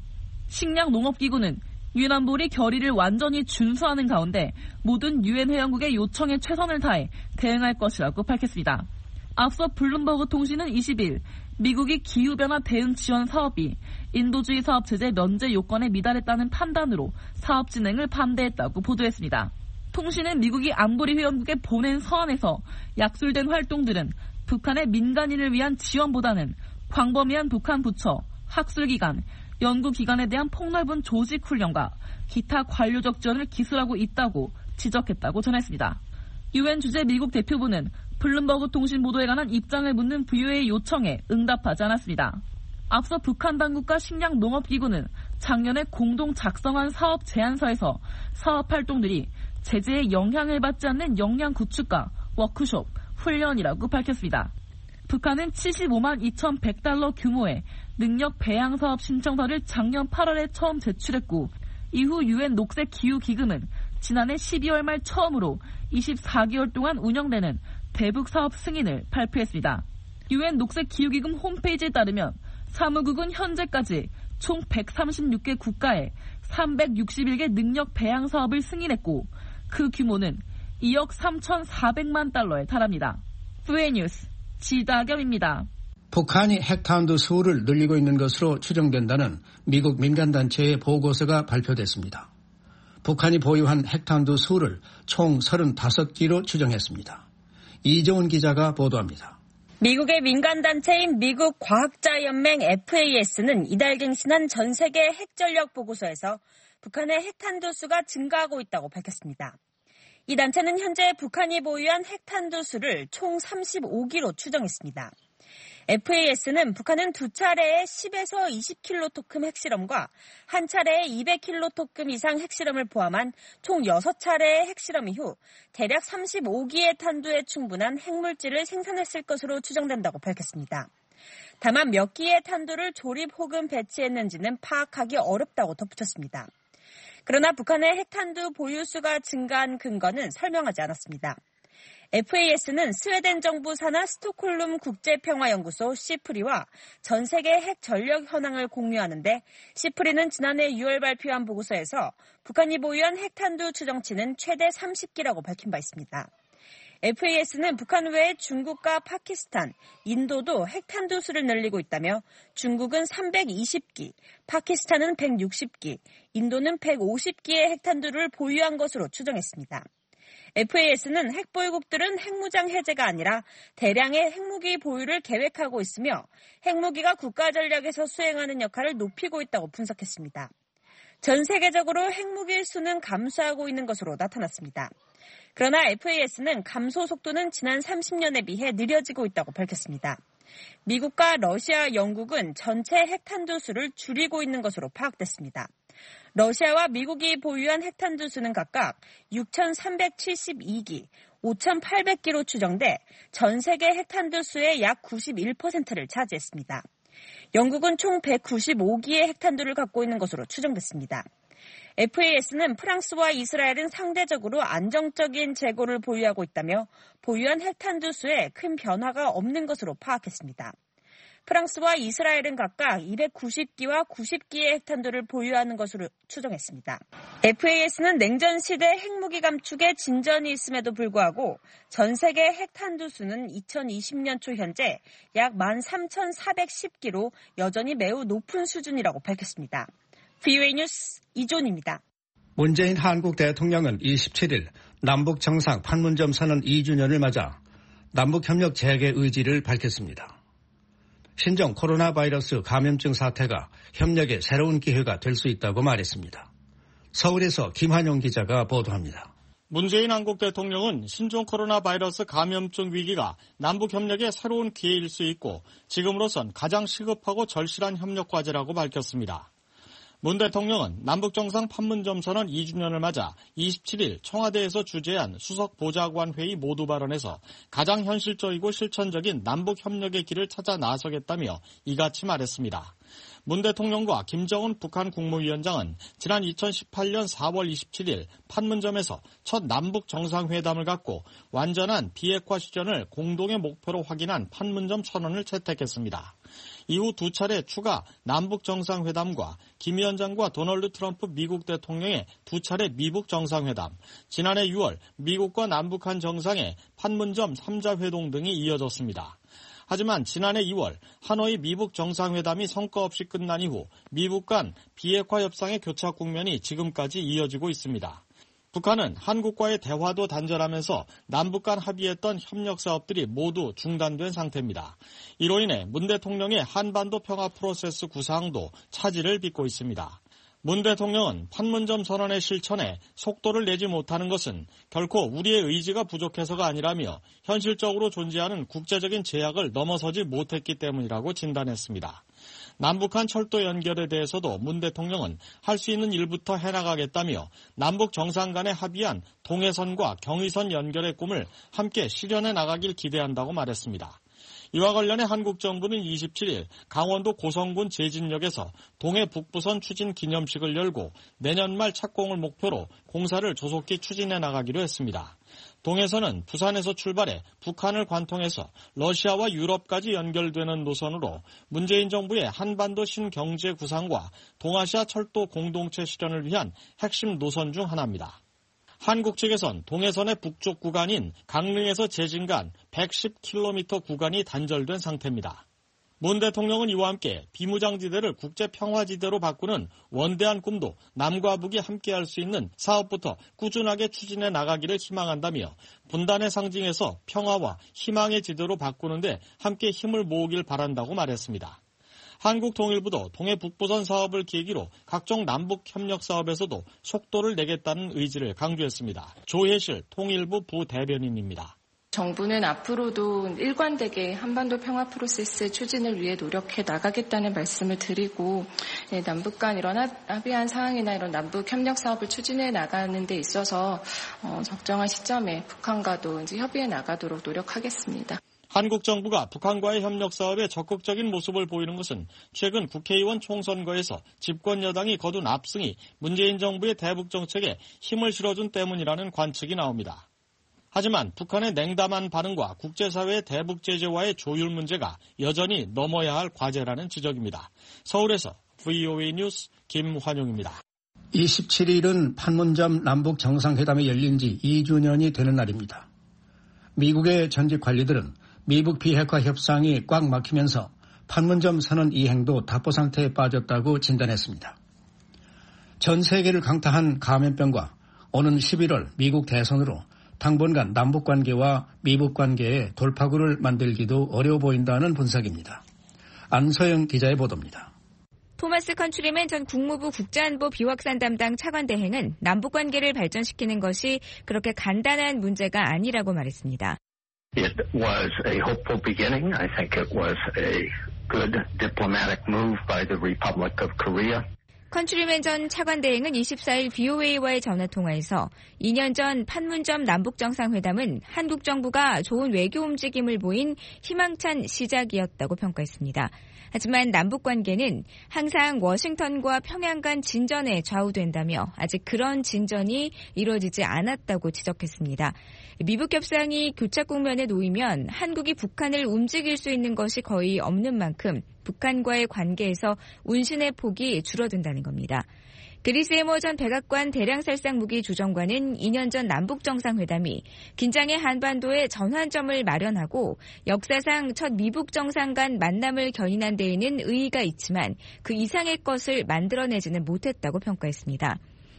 식량농업기구는 유엔 안보리 결의를 완전히 준수하는 가운데 모든 유엔 회원국의 요청에 최선을 다해 대응할 것이라고 밝혔습니다. 앞서 블룸버그 통신은 이십일 미국이 기후변화 대응 지원 사업이 인도주의 사업 제재 면제 요건에 미달했다는 판단으로 사업 진행을 반대했다고 보도했습니다. 통신은 미국이 안보리 회원국에 보낸 서한에서 약술된 활동들은 북한의 민간인을 위한 지원보다는 광범위한 북한 부처, 학술기관, 연구기관에 대한 폭넓은 조직훈련과 기타 관료적 지원을 기술하고 있다고 지적했다고 전했습니다. 유엔 주재 미국 대표부는 블룸버그 통신 보도에 관한 입장을 묻는 브이오에이 요청에 응답하지 않았습니다. 앞서 북한 당국과 식량농업기구는 작년에 공동 작성한 사업 제안서에서 사업 활동들이 제재에 영향을 받지 않는 역량 구축과 워크숍, 훈련이라고 밝혔습니다. 북한은 칠십오만 이천백 달러 규모의 능력 배양 사업 신청서를 작년 팔월에 처음 제출했고 이후 유엔 녹색 기후 기금은 지난해 십이월 말 처음으로 이십사 개월 동안 운영되는 대북 사업 승인을 발표했습니다. 유엔 녹색 기후 기금 홈페이지에 따르면 사무국은 현재까지 총 백삼십육 개 국가에 삼백육십일 개 능력 배양 사업을 승인했고 그 규모는 이억 삼천사백만 달러에 달합니다. 브이오에이 뉴스 지다겸입니다. 북한이 핵탄두 수를 늘리고 있는 것으로 추정된다는 미국 민간단체의 보고서가 발표됐습니다. 북한이 보유한 핵탄두 수를 총 서른다섯 기로 추정했습니다. 이정훈 기자가 보도합니다. 미국의 민간단체인 미국 과학자연맹 에프에이에스는 이달 갱신한 전 세계 핵전력 보고서에서 북한의 핵탄두 수가 증가하고 있다고 밝혔습니다. 이 단체는 현재 북한이 보유한 핵탄두 수를 총 삼십오 기로 추정했습니다. 에프에이에스는 북한은 두 차례의 십에서 이십 킬로토큼 핵실험과 한 차례의 이백 킬로토큼 이상 핵실험을 포함한 총 여섯 차례의 핵실험 이후 대략 삼십오 기의 탄두에 충분한 핵물질을 생산했을 것으로 추정된다고 밝혔습니다. 다만 몇 기의 탄두를 조립 혹은 배치했는지는 파악하기 어렵다고 덧붙였습니다. 그러나 북한의 핵탄두 보유수가 증가한 근거는 설명하지 않았습니다. 에프에이에스는 스웨덴 정부 산하 스톡홀름 국제평화연구소 시프리와 전 세계 핵 전력 현황을 공유하는데 시프리는 지난해 유월 발표한 보고서에서 북한이 보유한 핵탄두 추정치는 최대 삼십 기라고 밝힌 바 있습니다. 에프에이에스는 북한 외에 중국과 파키스탄, 인도도 핵탄두 수를 늘리고 있다며 중국은 삼백이십 기, 파키스탄은 백육십 기, 인도는 백오십 기의 핵탄두를 보유한 것으로 추정했습니다. 에프에이에스는 핵보유국들은 핵무장 해제가 아니라 대량의 핵무기 보유를 계획하고 있으며 핵무기가 국가 전략에서 수행하는 역할을 높이고 있다고 분석했습니다. 전 세계적으로 핵무기 수는 감소하고 있는 것으로 나타났습니다. 그러나 에프에이에스는 감소 속도는 지난 삼십 년에 비해 느려지고 있다고 밝혔습니다. 미국과 러시아, 영국은 전체 핵탄두 수를 줄이고 있는 것으로 파악됐습니다. 러시아와 미국이 보유한 핵탄두 수는 각각 육천삼백칠십이 기, 오천팔백 기로 추정돼 전 세계 핵탄두 수의 약 구십일 퍼센트를 차지했습니다. 영국은 총 백구십오 기의 핵탄두를 갖고 있는 것으로 추정됐습니다. 에프에이에스는 프랑스와 이스라엘은 상대적으로 안정적인 재고를 보유하고 있다며 보유한 핵탄두수에 큰 변화가 없는 것으로 파악했습니다. 프랑스와 이스라엘은 각각 이백구십 기와 구십 기의 핵탄두를 보유하는 것으로 추정했습니다. 에프에이에스는 냉전 시대 핵무기 감축에 진전이 있음에도 불구하고 전 세계 핵탄두 수는 이천이십 년 초 현재 약 만 삼천사백십 기로 여전히 매우 높은 수준이라고 밝혔습니다. 브이오에이 뉴스 이존입니다. 문재인 한국 대통령은 이십칠 일 남북 정상 판문점 선언 이 주년을 맞아 남북협력 재개 의지를 밝혔습니다. 신종 코로나 바이러스 감염증 사태가 협력의 새로운 기회가 될 수 있다고 말했습니다. 서울에서 김한용 기자가 보도합니다. 문재인 한국 대통령은 신종 코로나 바이러스 감염증 위기가 남북협력의 새로운 기회일 수 있고 지금으로선 가장 시급하고 절실한 협력 과제라고 밝혔습니다. 문 대통령은 남북정상 판문점 선언 이 주년을 맞아 이십칠 일 청와대에서 주재한 수석 보좌관 회의 모두 발언에서 가장 현실적이고 실천적인 남북협력의 길을 찾아 나서겠다며 이같이 말했습니다. 문 대통령과 김정은 북한 국무위원장은 지난 이천십팔 년 사월 이십칠 일 판문점에서 첫 남북 정상회담을 갖고 완전한 비핵화 실현을 공동의 목표로 확인한 판문점 선언을 채택했습니다. 이후 두 차례 추가 남북 정상회담과 김 위원장과 도널드 트럼프 미국 대통령의 두 차례 미북 정상회담, 지난해 유월 미국과 남북한 정상의 판문점 삼 자 회동 등이 이어졌습니다. 하지만 지난해 이월 하노이 미북 정상회담이 성과 없이 끝난 이후 미북 간 비핵화 협상의 교착 국면이 지금까지 이어지고 있습니다. 북한은 한국과의 대화도 단절하면서 남북 간 합의했던 협력 사업들이 모두 중단된 상태입니다. 이로 인해 문 대통령의 한반도 평화 프로세스 구상도 차질을 빚고 있습니다. 문 대통령은 판문점 선언의 실천에 속도를 내지 못하는 것은 결코 우리의 의지가 부족해서가 아니라며 현실적으로 존재하는 국제적인 제약을 넘어서지 못했기 때문이라고 진단했습니다. 남북한 철도 연결에 대해서도 문 대통령은 할 수 있는 일부터 해나가겠다며 남북 정상 간에 합의한 동해선과 경의선 연결의 꿈을 함께 실현해 나가길 기대한다고 말했습니다. 이와 관련해 한국 정부는 이십칠 일 강원도 고성군 제진역에서 동해 북부선 추진 기념식을 열고 내년 말 착공을 목표로 공사를 조속히 추진해 나가기로 했습니다. 동해선은 부산에서 출발해 북한을 관통해서 러시아와 유럽까지 연결되는 노선으로 문재인 정부의 한반도 신경제 구상과 동아시아 철도 공동체 실현을 위한 핵심 노선 중 하나입니다. 한국 측에선 동해선의 북쪽 구간인 강릉에서 제진 간 백십 킬로미터 구간이 단절된 상태입니다. 문 대통령은 이와 함께 비무장지대를 국제평화지대로 바꾸는 원대한 꿈도 남과 북이 함께할 수 있는 사업부터 꾸준하게 추진해 나가기를 희망한다며 분단의 상징에서 평화와 희망의 지대로 바꾸는데 함께 힘을 모으길 바란다고 말했습니다. 한국통일부도 동해 북부선 사업을 계기로 각종 남북 협력 사업에서도 속도를 내겠다는 의지를 강조했습니다. 조혜실 통일부 부대변인입니다. 정부는 앞으로도 일관되게 한반도 평화 프로세스 추진을 위해 노력해 나가겠다는 말씀을 드리고 남북 간 이런 합의한 사항이나 이런 남북 협력 사업을 추진해 나가는 데 있어서 적정한 시점에 북한과도 이제 협의해 나가도록 노력하겠습니다. 한국 정부가 북한과의 협력 사업에 적극적인 모습을 보이는 것은 최근 국회의원 총선거에서 집권 여당이 거둔 압승이 문재인 정부의 대북 정책에 힘을 실어준 때문이라는 관측이 나옵니다. 하지만 북한의 냉담한 반응과 국제사회의 대북 제재와의 조율 문제가 여전히 넘어야 할 과제라는 지적입니다. 서울에서 브이오에이 뉴스 김환용입니다. 이십칠 일은 판문점 남북 정상회담이 열린 지 이 주년이 되는 날입니다. 미국의 전직 관리들은 미북 비핵화 협상이 꽉 막히면서 판문점 선언 이행도 답보 상태에 빠졌다고 진단했습니다. 전 세계를 강타한 감염병과 오는 십일월 미국 대선으로 당분간 남북관계와 미북관계에 돌파구를 만들기도 어려워 보인다는 분석입니다. 안서영 기자의 보도입니다. 토마스 컨트리맨 전 국무부 국가안보 비확산 담당 차관대행은 남북관계를 발전시키는 것이 그렇게 간단한 문제가 아니라고 말했습니다. It was a hopeful beginning. I think it was a good diplomatic move by the Republic of Korea. 컨트리맨 전 차관대행은 이십사 일 브이오에이와의 전화통화에서 이 년 전 판문점 남북정상회담은 한국 정부가 좋은 외교 움직임을 보인 희망찬 시작이었다고 평가했습니다. 하지만 남북 관계는 항상 워싱턴과 평양 간 진전에 좌우된다며 아직 그런 진전이 이루어지지 않았다고 지적했습니다. 미북 협상이 교착 국면에 놓이면 한국이 북한을 움직일 수 있는 것이 거의 없는 만큼 북한과의 관계에서 운신의 폭이 줄어든다는 겁니다. 그리스 에모 전 백악관 대량살상 무기 조정관은 이 년 전 남북 정상회담이 긴장의 한반도에 전환점을 마련하고 역사상 첫 미북 정상 간 만남을 견인한 데에는 의의가 있지만 그 이상의 것을 만들어내지는 못했다고 평가했습니다.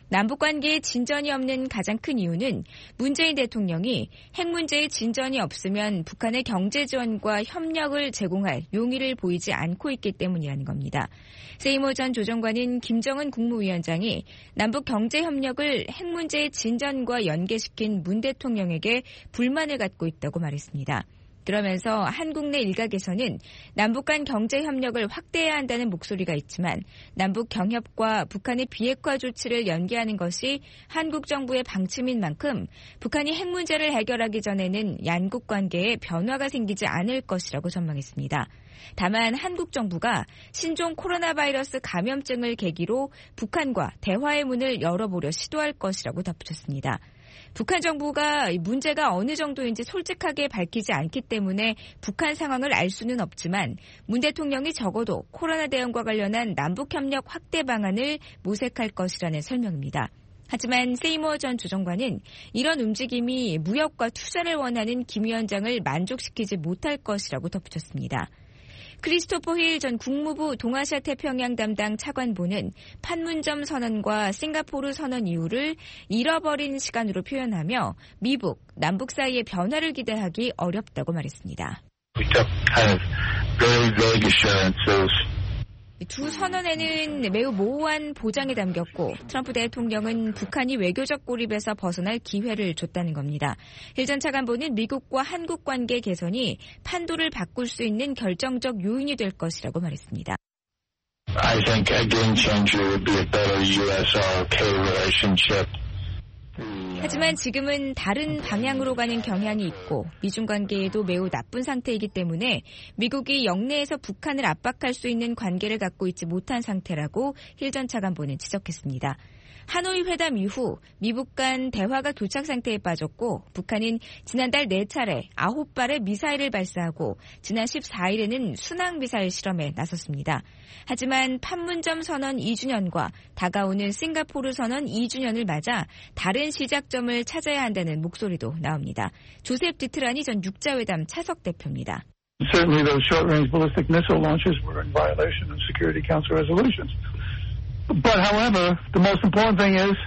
남북관계에 진전이 없는 가장 큰 이유는 문재인 대통령이 핵 문제에 진전이 없으면 북한의 경제 지원과 협력을 제공할 용의를 보이지 않고 있기 때문이라는 겁니다. 세이모 전 조정관은 김정은 국무위원장이 남북 경제 협력을 핵 문제의 진전과 연계시킨 문 대통령에게 불만을 갖고 있다고 말했습니다. 그러면서 한국 내 일각에서는 남북 간 경제 협력을 확대해야 한다는 목소리가 있지만 남북 경협과 북한의 비핵화 조치를 연계하는 것이 한국 정부의 방침인 만큼 북한이 핵 문제를 해결하기 전에는 양국 관계에 변화가 생기지 않을 것이라고 전망했습니다. 다만 한국 정부가 신종 코로나 바이러스 감염증을 계기로 북한과 대화의 문을 열어보려 시도할 것이라고 덧붙였습니다. 북한 정부가 문제가 어느 정도인지 솔직하게 밝히지 않기 때문에 북한 상황을 알 수는 없지만 문 대통령이 적어도 코로나 대응과 관련한 남북협력 확대 방안을 모색할 것이라는 설명입니다. 하지만 세이모 전 조정관은 이런 움직임이 무역과 투자를 원하는 김 위원장을 만족시키지 못할 것이라고 덧붙였습니다. 크리스토퍼 힐 전 국무부 동아시아 태평양 담당 차관보는 판문점 선언과 싱가포르 선언 이후를 잃어버린 시간으로 표현하며 미북, 남북 사이의 변화를 기대하기 어렵다고 말했습니다. We took kind of very vague assurances. 두 선언에는 매우 모호한 보장이 담겼고 트럼프 대통령은 북한이 외교적 고립에서 벗어날 기회를 줬다는 겁니다. 힐 전 차관보는 미국과 한국 관계 개선이 판도를 바꿀 수 있는 결정적 요인이 될 것이라고 말했습니다. I think a game changer would be a better U S R K relationship. 하지만 지금은 다른 방향으로 가는 경향이 있고 미중 관계에도 매우 나쁜 상태이기 때문에 미국이 영내에서 북한을 압박할 수 있는 관계를 갖고 있지 못한 상태라고 힐 전 차관보는 지적했습니다. 하노이 회담 이후 미북 간 대화가 교착 상태에 빠졌고 북한은 지난달 네 차례 아홉 발의 미사일을 발사하고 지난 십사 일에는 순항미사일 실험에 나섰습니다. 하지만 판문점 선언 이 주년과 다가오는 싱가포르 선언 이 주년을 맞아 다른 시작점을 찾아야 한다는 목소리도 나옵니다. 조셉 디트라니 전 육자회담 차석 대표입니다. Certainly those short-range ballistic missile launches were in violation of Security Council resolutions. But however, the most important thing is,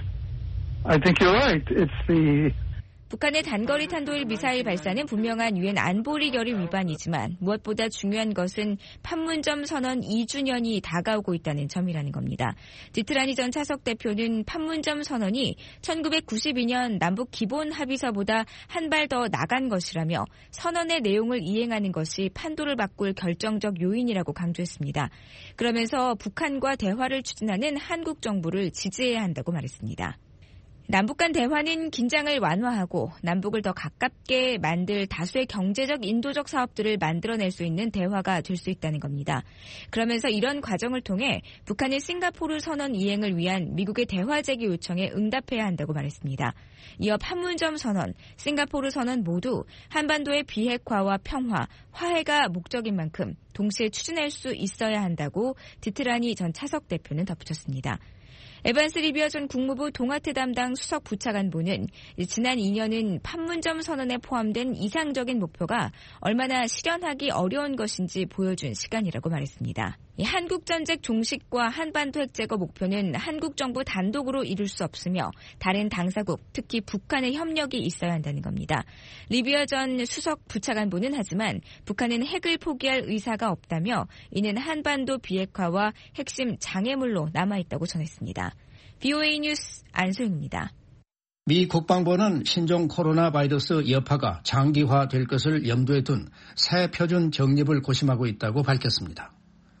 I think you're right, it's the 북한의 단거리 탄도일 미사일 발사는 분명한 유엔 안보리 결의 위반이지만 무엇보다 중요한 것은 판문점 선언 이 주년이 다가오고 있다는 점이라는 겁니다. 디트라니 전 차석 대표는 판문점 선언이 천구백구십이 년 남북 기본 합의서보다 한 발 더 나간 것이라며 선언의 내용을 이행하는 것이 판도를 바꿀 결정적 요인이라고 강조했습니다. 그러면서 북한과 대화를 추진하는 한국 정부를 지지해야 한다고 말했습니다. 남북 간 대화는 긴장을 완화하고 남북을 더 가깝게 만들 다수의 경제적 인도적 사업들을 만들어낼 수 있는 대화가 될 수 있다는 겁니다. 그러면서 이런 과정을 통해 북한의 싱가포르 선언 이행을 위한 미국의 대화 제기 요청에 응답해야 한다고 말했습니다. 이어 판문점 선언, 싱가포르 선언 모두 한반도의 비핵화와 평화, 화해가 목적인 만큼 동시에 추진할 수 있어야 한다고 디트라니 전 차석 대표는 덧붙였습니다. 에반스 리비어 전 국무부 동아태 담당 수석 부차관보는 지난 이 년은 판문점 선언에 포함된 이상적인 목표가 얼마나 실현하기 어려운 것인지 보여준 시간이라고 말했습니다. 한국전쟁 종식과 한반도 핵제거 목표는 한국 정부 단독으로 이룰 수 없으며 다른 당사국, 특히 북한의 협력이 있어야 한다는 겁니다. 리비어 전 수석 부차관보는 하지만 북한은 핵을 포기할 의사가 없다며 이는 한반도 비핵화와 핵심 장애물로 남아있다고 전했습니다. 브이오에이 뉴스 안소영입니다. 미 국방부는 신종 코로나 바이러스 여파가 장기화될 것을 염두에 둔 새 표준 정립을 고심하고 있다고 밝혔습니다.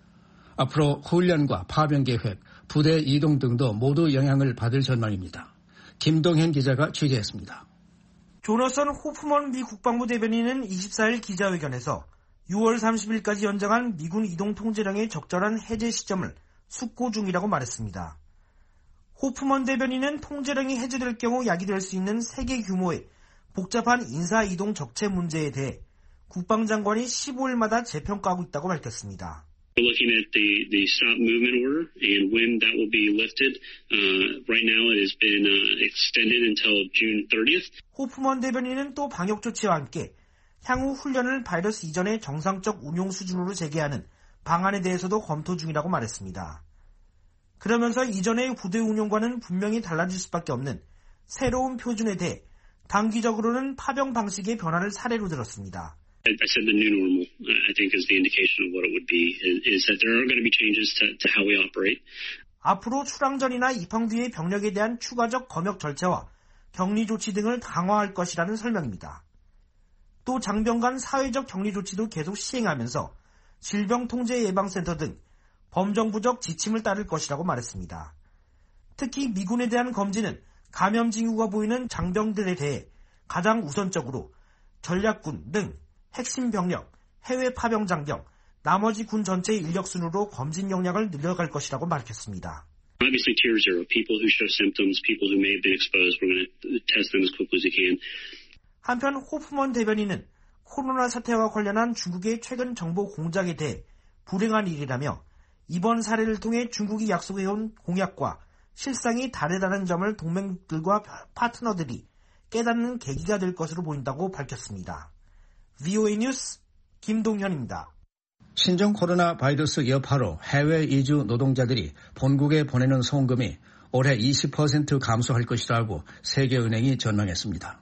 앞으로 훈련과 파병 계획, 부대 이동 등도 모두 영향을 받을 전망입니다. 김동현 기자가 취재했습니다. 조너선 호프먼 미 국방부 대변인은 이십사 일 기자회견에서 유월 삼십일까지 연장한 미군 이동 통제령의 적절한 해제 시점을 숙고 중이라고 말했습니다. 호프먼 대변인은 통제령이 해제될 경우 야기될 수 있는 세계 규모의 복잡한 인사이동 적체 문제에 대해 국방장관이 십오 일마다 재평가하고 있다고 밝혔습니다. We're looking at the, the stop movement order and when that will be lifted. Uh, right now it has been uh, extended until June thirtieth. 호프먼 대변인은 또 방역 조치와 함께 향후 훈련을 바이러스 이전의 정상적 운용 수준으로 재개하는 방안에 대해서도 검토 중이라고 말했습니다. 그러면서 이전의 부대 운용과는 분명히 달라질 수밖에 없는 새로운 표준에 대해 단기적으로는 파병 방식의 변화를 사례로 들었습니다. I said the new normal, I think, is the indication of what it would be, is that there are going to be changes to, to how we operate. 앞으로 출항전이나 입항 뒤의 병력에 대한 추가적 검역 절차와 격리 조치 등을 강화할 것이라는 설명입니다. 또 장병간 사회적 격리 조치도 계속 시행하면서 질병통제예방센터 등 범정부적 지침을 따를 것이라고 말했습니다. 특히 미군에 대한 검진은 감염 징후가 보이는 장병들에 대해 가장 우선적으로 전략군 등 핵심 병력, 해외 파병 장병, 나머지 군 전체의 인력 순으로 검진 역량을 늘려갈 것이라고 밝혔습니다. Obviously, tier zero, people who show symptoms, people who may have been exposed, we're going to test them as quickly as we can. 한편 호프먼 대변인은 코로나 사태와 관련한 중국의 최근 정보 공작에 대해 불행한 일이라며 이번 사례를 통해 중국이 약속해온 공약과 실상이 다르다는 점을 동맹들과 파트너들이 깨닫는 계기가 될 것으로 보인다고 밝혔습니다. 브이오에이 뉴스 김동현입니다. 신종 코로나 바이러스 여파로 해외 이주 노동자들이 본국에 보내는 송금이 올해 이십 퍼센트 감소할 것이라고 세계은행이 전망했습니다.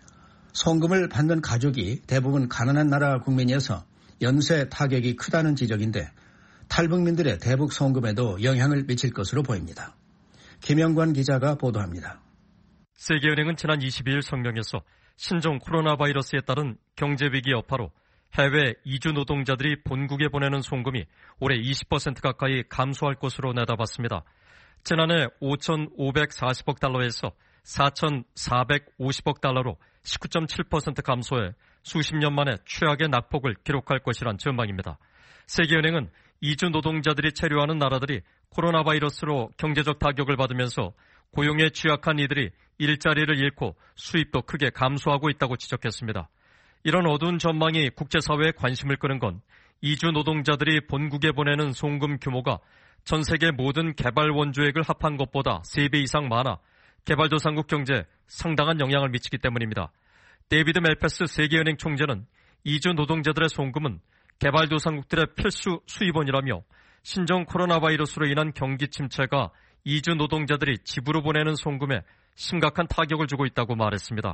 송금을 받는 가족이 대부분 가난한 나라 국민이어서 연쇄 타격이 크다는 지적인데 탈북민들의 대북 송금에도 영향을 미칠 것으로 보입니다. 김영관 기자가 보도합니다. 세계은행은 지난 이십이일 성명에서 신종 코로나 바이러스에 따른 경제위기 여파로 해외 이주 노동자들이 본국에 보내는 송금이 올해 이십 퍼센트 가까이 감소할 것으로 내다봤습니다. 지난해 오천오백사십억 달러에서 사천사백오십억 달러로 십구 점 칠 퍼센트 감소해 수십 년 만에 최악의 낙폭을 기록할 것이란 전망입니다. 세계은행은 이주 노동자들이 체류하는 나라들이 코로나 바이러스로 경제적 타격을 받으면서 고용에 취약한 이들이 일자리를 잃고 수입도 크게 감소하고 있다고 지적했습니다. 이런 어두운 전망이 국제사회에 관심을 끄는 건 이주 노동자들이 본국에 보내는 송금 규모가 전 세계 모든 개발 원조액을 합한 것보다 세 배 이상 많아 개발도상국 경제에 상당한 영향을 미치기 때문입니다. 데이비드 멜패스 세계은행 총재는 이주 노동자들의 송금은 개발도상국들의 필수 수입원이라며 신종 코로나 바이러스로 인한 경기 침체가 이주 노동자들이 집으로 보내는 송금에 심각한 타격을 주고 있다고 말했습니다.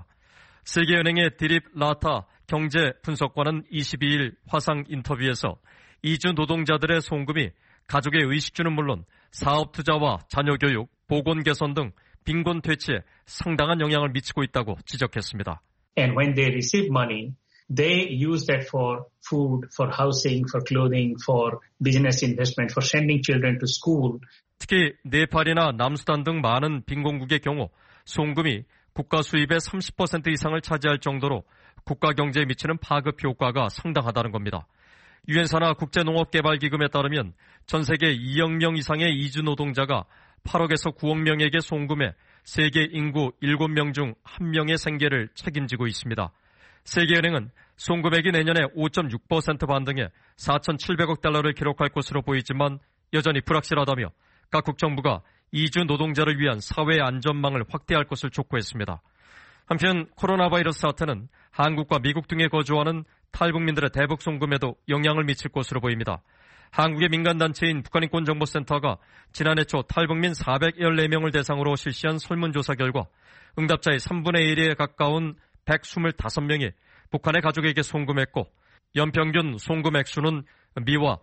세계은행의 디립 라타 경제분석관은 이십이일 화상 인터뷰에서 이주 노동자들의 송금이 가족의 의식주는 물론 사업 투자와 자녀 교육, 보건 개선 등 빈곤 퇴치에 상당한 영향을 미치고 있다고 지적했습니다. And when they receive money, they use that for food, for housing, for clothing, for business investment, for sending children to school. 특히 네팔이나 남수단 등 많은 빈곤국의 경우 송금이 국가 수입의 삼십 퍼센트 이상을 차지할 정도로 국가 경제에 미치는 파급 효과가 상당하다는 겁니다. 유엔사나 국제농업개발기금에 따르면 전 세계 이억 명 이상의 이주 노동자가 팔억에서 구억 명에게 송금해 세계 인구 일곱 명 중 한 명의 생계를 책임지고 있습니다. 세계은행은 송금액이 내년에 오 점 육 퍼센트 반등해 사천칠백억 달러를 기록할 것으로 보이지만 여전히 불확실하다며 각국 정부가 이주 노동자를 위한 사회 안전망을 확대할 것을 촉구했습니다. 한편 코로나 바이러스 사태는 한국과 미국 등에 거주하는 탈북민들의 대북 송금에도 영향을 미칠 것으로 보입니다. 한국의 민간단체인 북한인권정보센터가 지난해 초 탈북민 사백십사 명을 대상으로 실시한 설문조사 결과 응답자의 삼분의 일에 가까운 백이십오 명이 북한의 가족에게 송금했고 연평균 송금 액수는 미화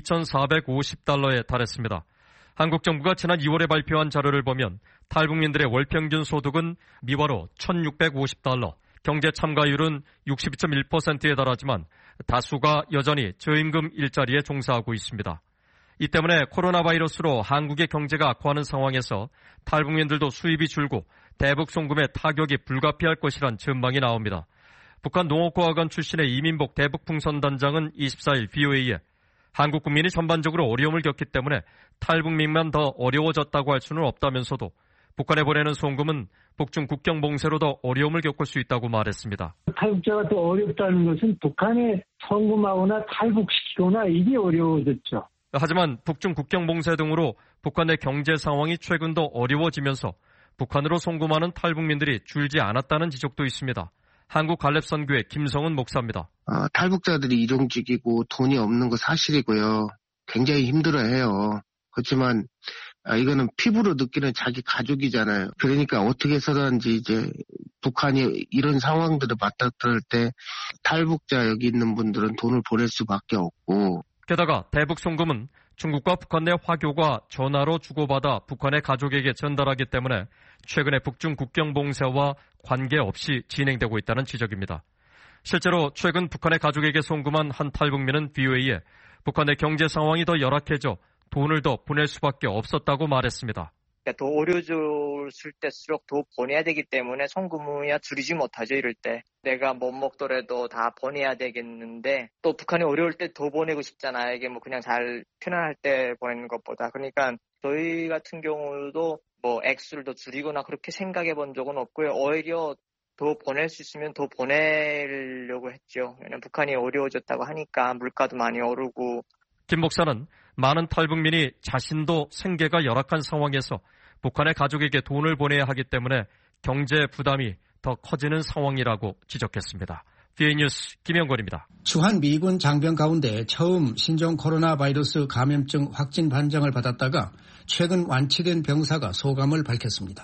이천사백오십 달러에 달했습니다. 한국 정부가 지난 이월에 발표한 자료를 보면 탈북민들의 월평균 소득은 미화로 천육백오십 달러, 경제 참가율은 육십이 점 일 퍼센트에 달하지만 다수가 여전히 저임금 일자리에 종사하고 있습니다. 이 때문에 코로나 바이러스로 한국의 경제가 악화하는 상황에서 탈북민들도 수입이 줄고 대북 송금의 타격이 불가피할 것이란 전망이 나옵니다. 북한 농업과학원 출신의 이민복 대북풍선단장은 이십사일 비오에이에 한국 국민이 전반적으로 어려움을 겪기 때문에 탈북민만 더 어려워졌다고 할 수는 없다면서도 북한에 보내는 송금은 북중 국경 봉쇄로 더 어려움을 겪을 수 있다고 말했습니다. 탈북자가 더 어렵다는 것은 북한에 송금하거나 탈북시키거나 이게 어려워졌죠. 하지만 북중 국경 봉쇄 등으로 북한 내 경제 상황이 최근 더 어려워지면서 북한으로 송금하는 탈북민들이 줄지 않았다는 지적도 있습니다. 한국 갈렙선교회 김성은 목사입니다. 어, 탈북자들이 이동직이고 돈이 없는 거 사실이고요. 굉장히 힘들어해요. 그렇지만 아, 이거는 피부로 느끼는 자기 가족이잖아요. 그러니까 어떻게 해서든지 이제 북한이 이런 상황들을 맞닥뜨릴 때 탈북자 여기 있는 분들은 돈을 보낼 수밖에 없고. 게다가 대북 송금은 중국과 북한 내 화교가 전화로 주고받아 북한의 가족에게 전달하기 때문에 최근에 북중 국경 봉쇄와 관계없이 진행되고 있다는 지적입니다. 실제로 최근 북한의 가족에게 송금한 한 탈북민은 비오에이에 북한의 경제 상황이 더 열악해져 돈을 더 보낼 수밖에 없었다고 말했습니다. 더 어려워졌을 때일수록 더 보내야 되기 때문에 송금이야 줄이지 못하죠. 이럴 때 내가 못 먹더라도 다 보내야 되겠는데 또 북한이 어려울 때 더 보내고 싶잖아요. 이게 뭐 그냥 잘 편안할 때 보내는 것보다. 그러니까 저희 같은 경우도 뭐 액수를 더 줄이거나 그렇게 생각해 본 적은 없고요. 오히려 더 보낼 수 있으면 더 보내려고 했죠. 왜냐하면 북한이 어려워졌다고 하니까 물가도 많이 오르고. 김 목사는 많은 탈북민이 자신도 생계가 열악한 상황에서 북한의 가족에게 돈을 보내야 하기 때문에 경제 부담이 더 커지는 상황이라고 지적했습니다. 비오에이 뉴스 김영권입니다. 주한 미군 장병 가운데 처음 신종 코로나 바이러스 감염증 확진 판정을 받았다가 최근 완치된 병사가 소감을 밝혔습니다.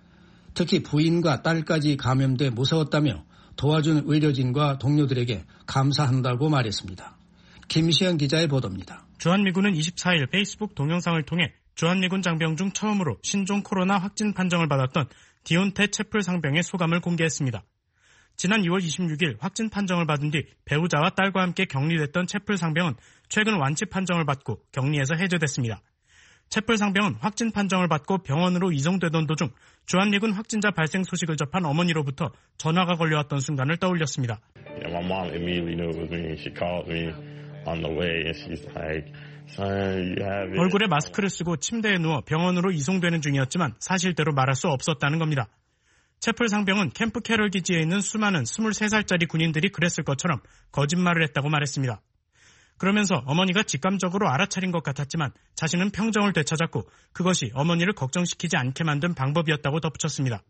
특히 부인과 딸까지 감염돼 무서웠다며 도와준 의료진과 동료들에게 감사한다고 말했습니다. 김시현 기자의 보도입니다. 주한미군은 이십사일 페이스북 동영상을 통해 주한미군 장병 중 처음으로 신종 코로나 확진 판정을 받았던 디온테 채플 상병의 소감을 공개했습니다. 지난 이월 이십육일 확진 판정을 받은 뒤 배우자와 딸과 함께 격리됐던 채플 상병은 최근 완치 판정을 받고 격리에서 해제됐습니다. 채플 상병은 확진 판정을 받고 병원으로 이송되던 도중 주한미군 확진자 발생 소식을 접한 어머니로부터 전화가 걸려왔던 순간을 떠올렸습니다. Yeah, my mom immediately knew it was me. She called me on the way and she's like, son, you have it. 얼굴에 마스크를 쓰고 침대에 누워 병원으로 이송되는 중이었지만 사실대로 말할 수 없었다는 겁니다. 채플 상병은 캠프 캐럴 기지에 있는 수많은 스물세 살짜리 군인들이 그랬을 것처럼 거짓말을 했다고 말했습니다. 그러면서 어머니가 직감적으로 알아차린 것 같았지만 자신은 평정을 되찾았고 그것이 어머니를 걱정시키지 않게 만든 방법이었다고 덧붙였습니다.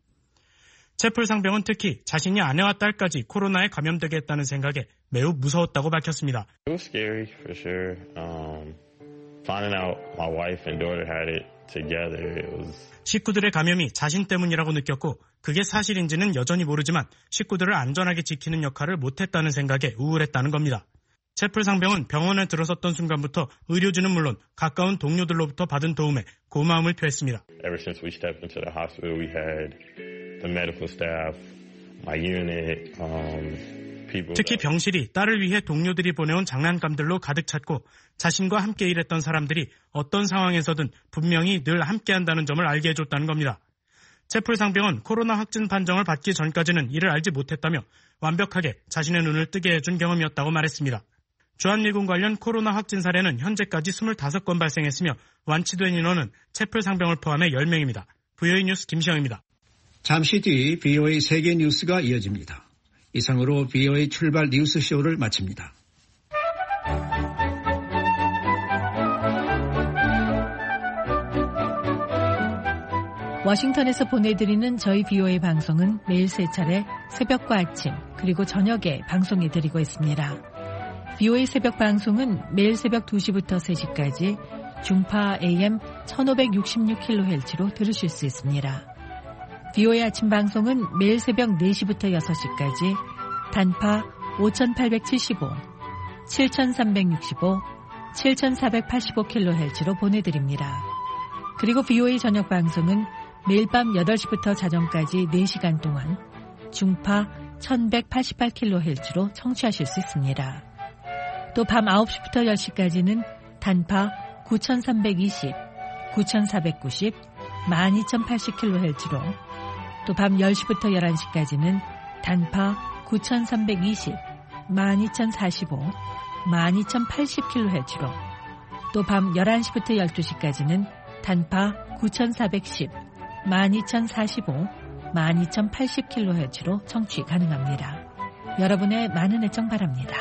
채플 상병은 특히 자신이 아내와 딸까지 코로나에 감염되게 했다는 생각에 매우 무서웠다고 밝혔습니다. It was scary for sure. Um, finding out my wife and daughter had it together. It was... 식구들의 감염이 자신 때문이라고 느꼈고 그게 사실인지는 여전히 모르지만 식구들을 안전하게 지키는 역할을 못했다는 생각에 우울했다는 겁니다. 채플 상병은 병원에 들어섰던 순간부터 의료진은 물론 가까운 동료들로부터 받은 도움에 고마움을 표했습니다. Ever since we stepped into the hospital, we had the medical staff, my unit, um, people. 특히 병실이 딸을 위해 동료들이 보내온 장난감들로 가득 찼고 자신과 함께 일했던 사람들이 어떤 상황에서든 분명히 늘 함께한다는 점을 알게 해줬다는 겁니다. 채플 상병은 코로나 확진 판정을 받기 전까지는 이를 알지 못했다며 완벽하게 자신의 눈을 뜨게 해준 경험이었다고 말했습니다. 주한미군 관련 코로나 확진 사례는 현재까지 이십오 건 발생했으며 완치된 인원은 채플 상병을 포함해 열 명입니다. 비오에이 뉴스 김시영입니다. 잠시 뒤 비오에이 세계 뉴스가 이어집니다. 이상으로 비오에이 출발 뉴스쇼를 마칩니다. 워싱턴에서 보내드리는 저희 비오에이 방송은 매일 세 차례 새벽과 아침 그리고 저녁에 방송해드리고 있습니다. 비오에이 새벽 방송은 매일 새벽 두 시부터 세 시까지 중파 에이엠 천오백육십육 킬로헤르츠로 들으실 수 있습니다. 비오에이 아침 방송은 매일 새벽 네 시부터 여섯 시까지 단파 오천팔백칠십오, 칠천삼백육십오, 칠천사백팔십오 킬로헤르츠로 보내드립니다. 그리고 비오에이 저녁 방송은 매일 밤 여덟 시부터 자정까지 네 시간 동안 중파 천백팔십팔 킬로헤르츠로 청취하실 수 있습니다. 또 밤 아홉 시부터 열 시까지는 단파 구천삼백이십, 구천사백구십, 만 이천팔십 킬로헤르츠로 또 밤 열 시부터 열한 시까지는 단파 구천삼백이십, 만 이천사십오, 만 이천팔십 킬로헤르츠로 또 밤 열한 시부터 열두 시까지는 단파 구천사백십, 만 이천사십오, 만 이천팔십 킬로헤르츠로 청취 가능합니다. 여러분의 많은 애청 바랍니다.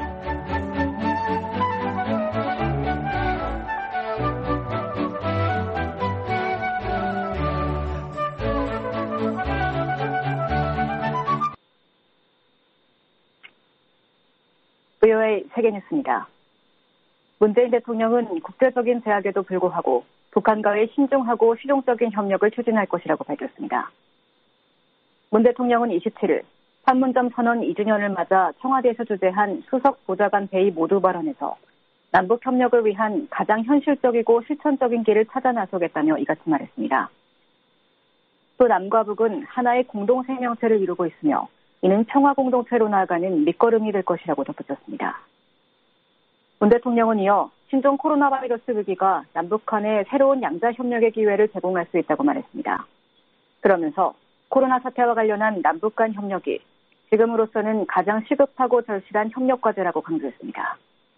브이오에이 세계뉴스입니다. 문재인 대통령은 국제적인 제약에도 불구하고 북한과의 신중하고 실용적인 협력을 추진할 것이라고 밝혔습니다. 문 대통령은 이십칠일 판문점 선언 이 주년을 맞아 청와대에서 주재한 수석 보좌관 회의 모두 발언에서 남북 협력을 위한 가장 현실적이고 실천적인 길을 찾아 나서겠다며 이같이 말했습니다. 또 남과 북은 하나의 공동 생명체를 이루고 있으며 이는 평화 공동체로 나아가는 밑거름이 될 것이라고 덧붙였습니다. 문 대통령은 이어 신종 코로나 바이러스 위기가 남북 간의 새로운 양자 협력의 기회를 제공할 수 있다고 말했습니다. 그러면서 코로나 사태와 관련한 남북 간 협력이 지금으로서는 가장 시급하고 절실한 협력 과제라고 강조했습니다.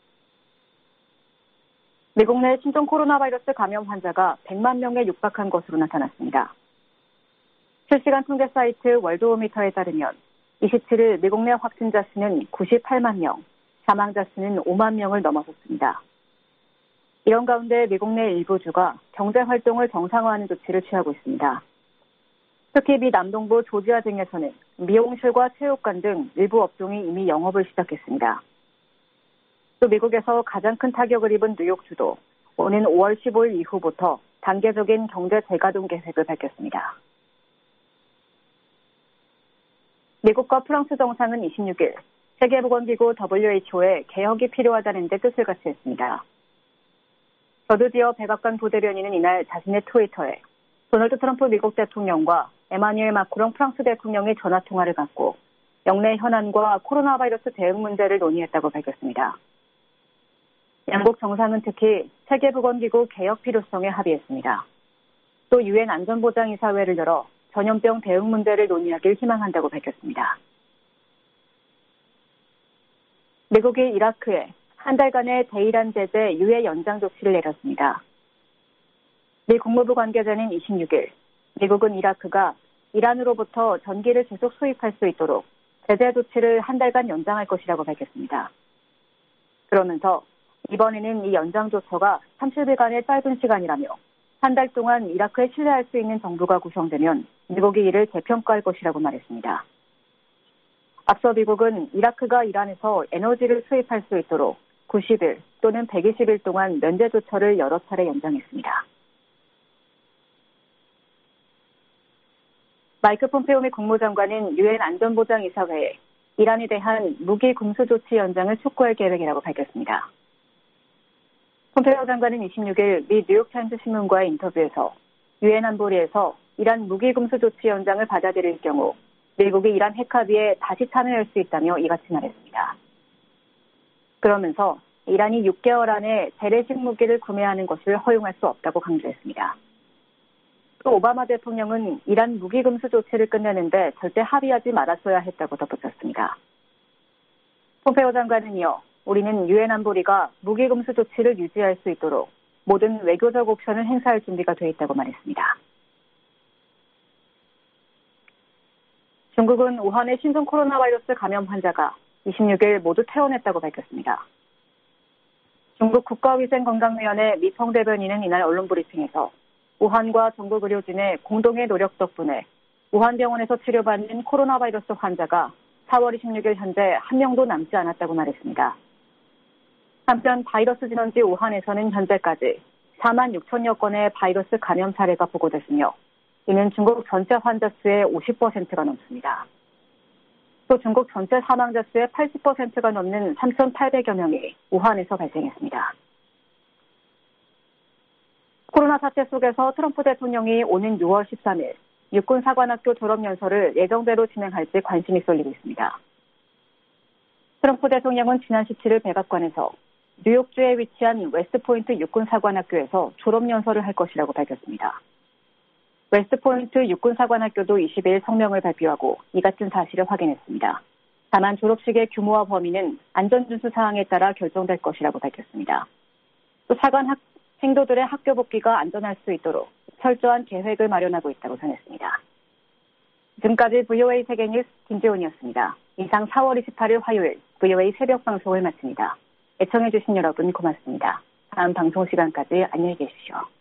미국 내 신종 코로나 바이러스 감염 환자가 백만 명에 육박한 것으로 나타났습니다. 실시간 통계 사이트 월드오미터에 따르면 이십칠일 미국 내 확진자 수는 구십팔만 명, 사망자 수는 오만 명을 넘어섰습니다. 이런 가운데 미국 내 일부 주가 경제 활동을 정상화하는 조치를 취하고 있습니다. 특히 미 남동부 조지아 등에서는 미용실과 체육관 등 일부 업종이 이미 영업을 시작했습니다. 또 미국에서 가장 큰 타격을 입은 뉴욕주도 오는 오월 십오일 이후부터 단계적인 경제 재가동 계획을 밝혔습니다. 미국과 프랑스 정상은 이십육일 세계보건기구 더블유에이치오에 개혁이 필요하다는 데 뜻을 같이 했습니다. 더드디어 백악관 부대변인은 이날 자신의 트위터에 도널드 트럼프 미국 대통령과 에마뉘엘 마크롱 프랑스 대통령이 전화통화를 갖고 영내 현안과 코로나 바이러스 대응 문제를 논의했다고 밝혔습니다. 양국 정상은 특히 세계보건기구 개혁 필요성에 합의했습니다. 또 유엔 안전보장이사회를 열어 전염병 대응 문제를 논의하길 희망한다고 밝혔습니다. 미국이 이라크에 한 달간의 대이란 제재 유예 연장 조치를 내렸습니다. 미 국무부 관계자는 이십육일 미국은 이라크가 이란으로부터 전기를 계속 수입할 수 있도록 제재 조치를 한 달간 연장할 것이라고 밝혔습니다. 그러면서 이번에는 이 연장 조처가 삼십 일간의 짧은 시간이라며 한 달 동안 이라크에 신뢰할 수 있는 정부가 구성되면 미국이 이를 재평가할 것이라고 말했습니다. 앞서 미국은 이라크가 이란에서 에너지를 수입할 수 있도록 구십 일 또는 백이십 일 동안 면제 조처를 여러 차례 연장했습니다. 마이크 폼페오 미 국무장관은 유엔 안전보장이사회에 이란에 대한 무기 금수 조치 연장을 촉구할 계획이라고 밝혔습니다. 폼페오 장관은 이십육일 미 뉴욕타임스 신문과의 인터뷰에서 유엔 안보리에서 이란 무기 금수 조치 연장을 받아들일 경우 미국이 이란 핵합의에 다시 참여할 수 있다며 이같이 말했습니다. 그러면서 이란이 육 개월 안에 재래식 무기를 구매하는 것을 허용할 수 없다고 강조했습니다. 또 오바마 대통령은 이란 무기 금수 조치를 끝내는데 절대 합의하지 말았어야 했다고 덧붙였습니다. 폼페오 장관은 이어 우리는 유엔 안보리가 무기 금수 조치를 유지할 수 있도록 모든 외교적 옵션을 행사할 준비가 돼 있다고 말했습니다. 중국은 우한의 신종 코로나 바이러스 감염 환자가 이십육일 모두 퇴원했다고 밝혔습니다. 중국 국가위생건강위원회 미청 대변인은 이날 언론 브리핑에서 우한과 전국 의료진의 공동의 노력 덕분에 우한병원에서 치료받는 코로나 바이러스 환자가 사월 이십육일 현재 한 명도 남지 않았다고 말했습니다. 한편 바이러스 진원지 우한에서는 현재까지 사만 육천여 건의 바이러스 감염 사례가 보고됐으며 이는 중국 전체 환자 수의 오십 퍼센트가 넘습니다. 또 중국 전체 사망자 수의 팔십 퍼센트가 넘는 삼천팔백여 명이 우한에서 발생했습니다. 코로나 사태 속에서 트럼프 대통령이 오는 유월 십삼일 육군사관학교 졸업연설을 예정대로 진행할지 관심이 쏠리고 있습니다. 트럼프 대통령은 지난 십칠일 백악관에서 뉴욕주에 위치한 웨스트포인트 육군사관학교에서 졸업연설을 할 것이라고 밝혔습니다. 웨스트포인트 육군사관학교도 이십일 성명을 발표하고 이 같은 사실을 확인했습니다. 다만 졸업식의 규모와 범위는 안전준수 사항에 따라 결정될 것이라고 밝혔습니다. 또 차관 학, 생도들의 학교 복귀가 안전할 수 있도록 철저한 계획을 마련하고 있다고 전했습니다. 지금까지 브이오에이 세계뉴스 김재훈이었습니다. 이상 사월 이십팔일 화요일 브이오에이 새벽 방송을 마칩니다. 애청해주신 여러분 고맙습니다. 다음 방송 시간까지 안녕히 계십시오.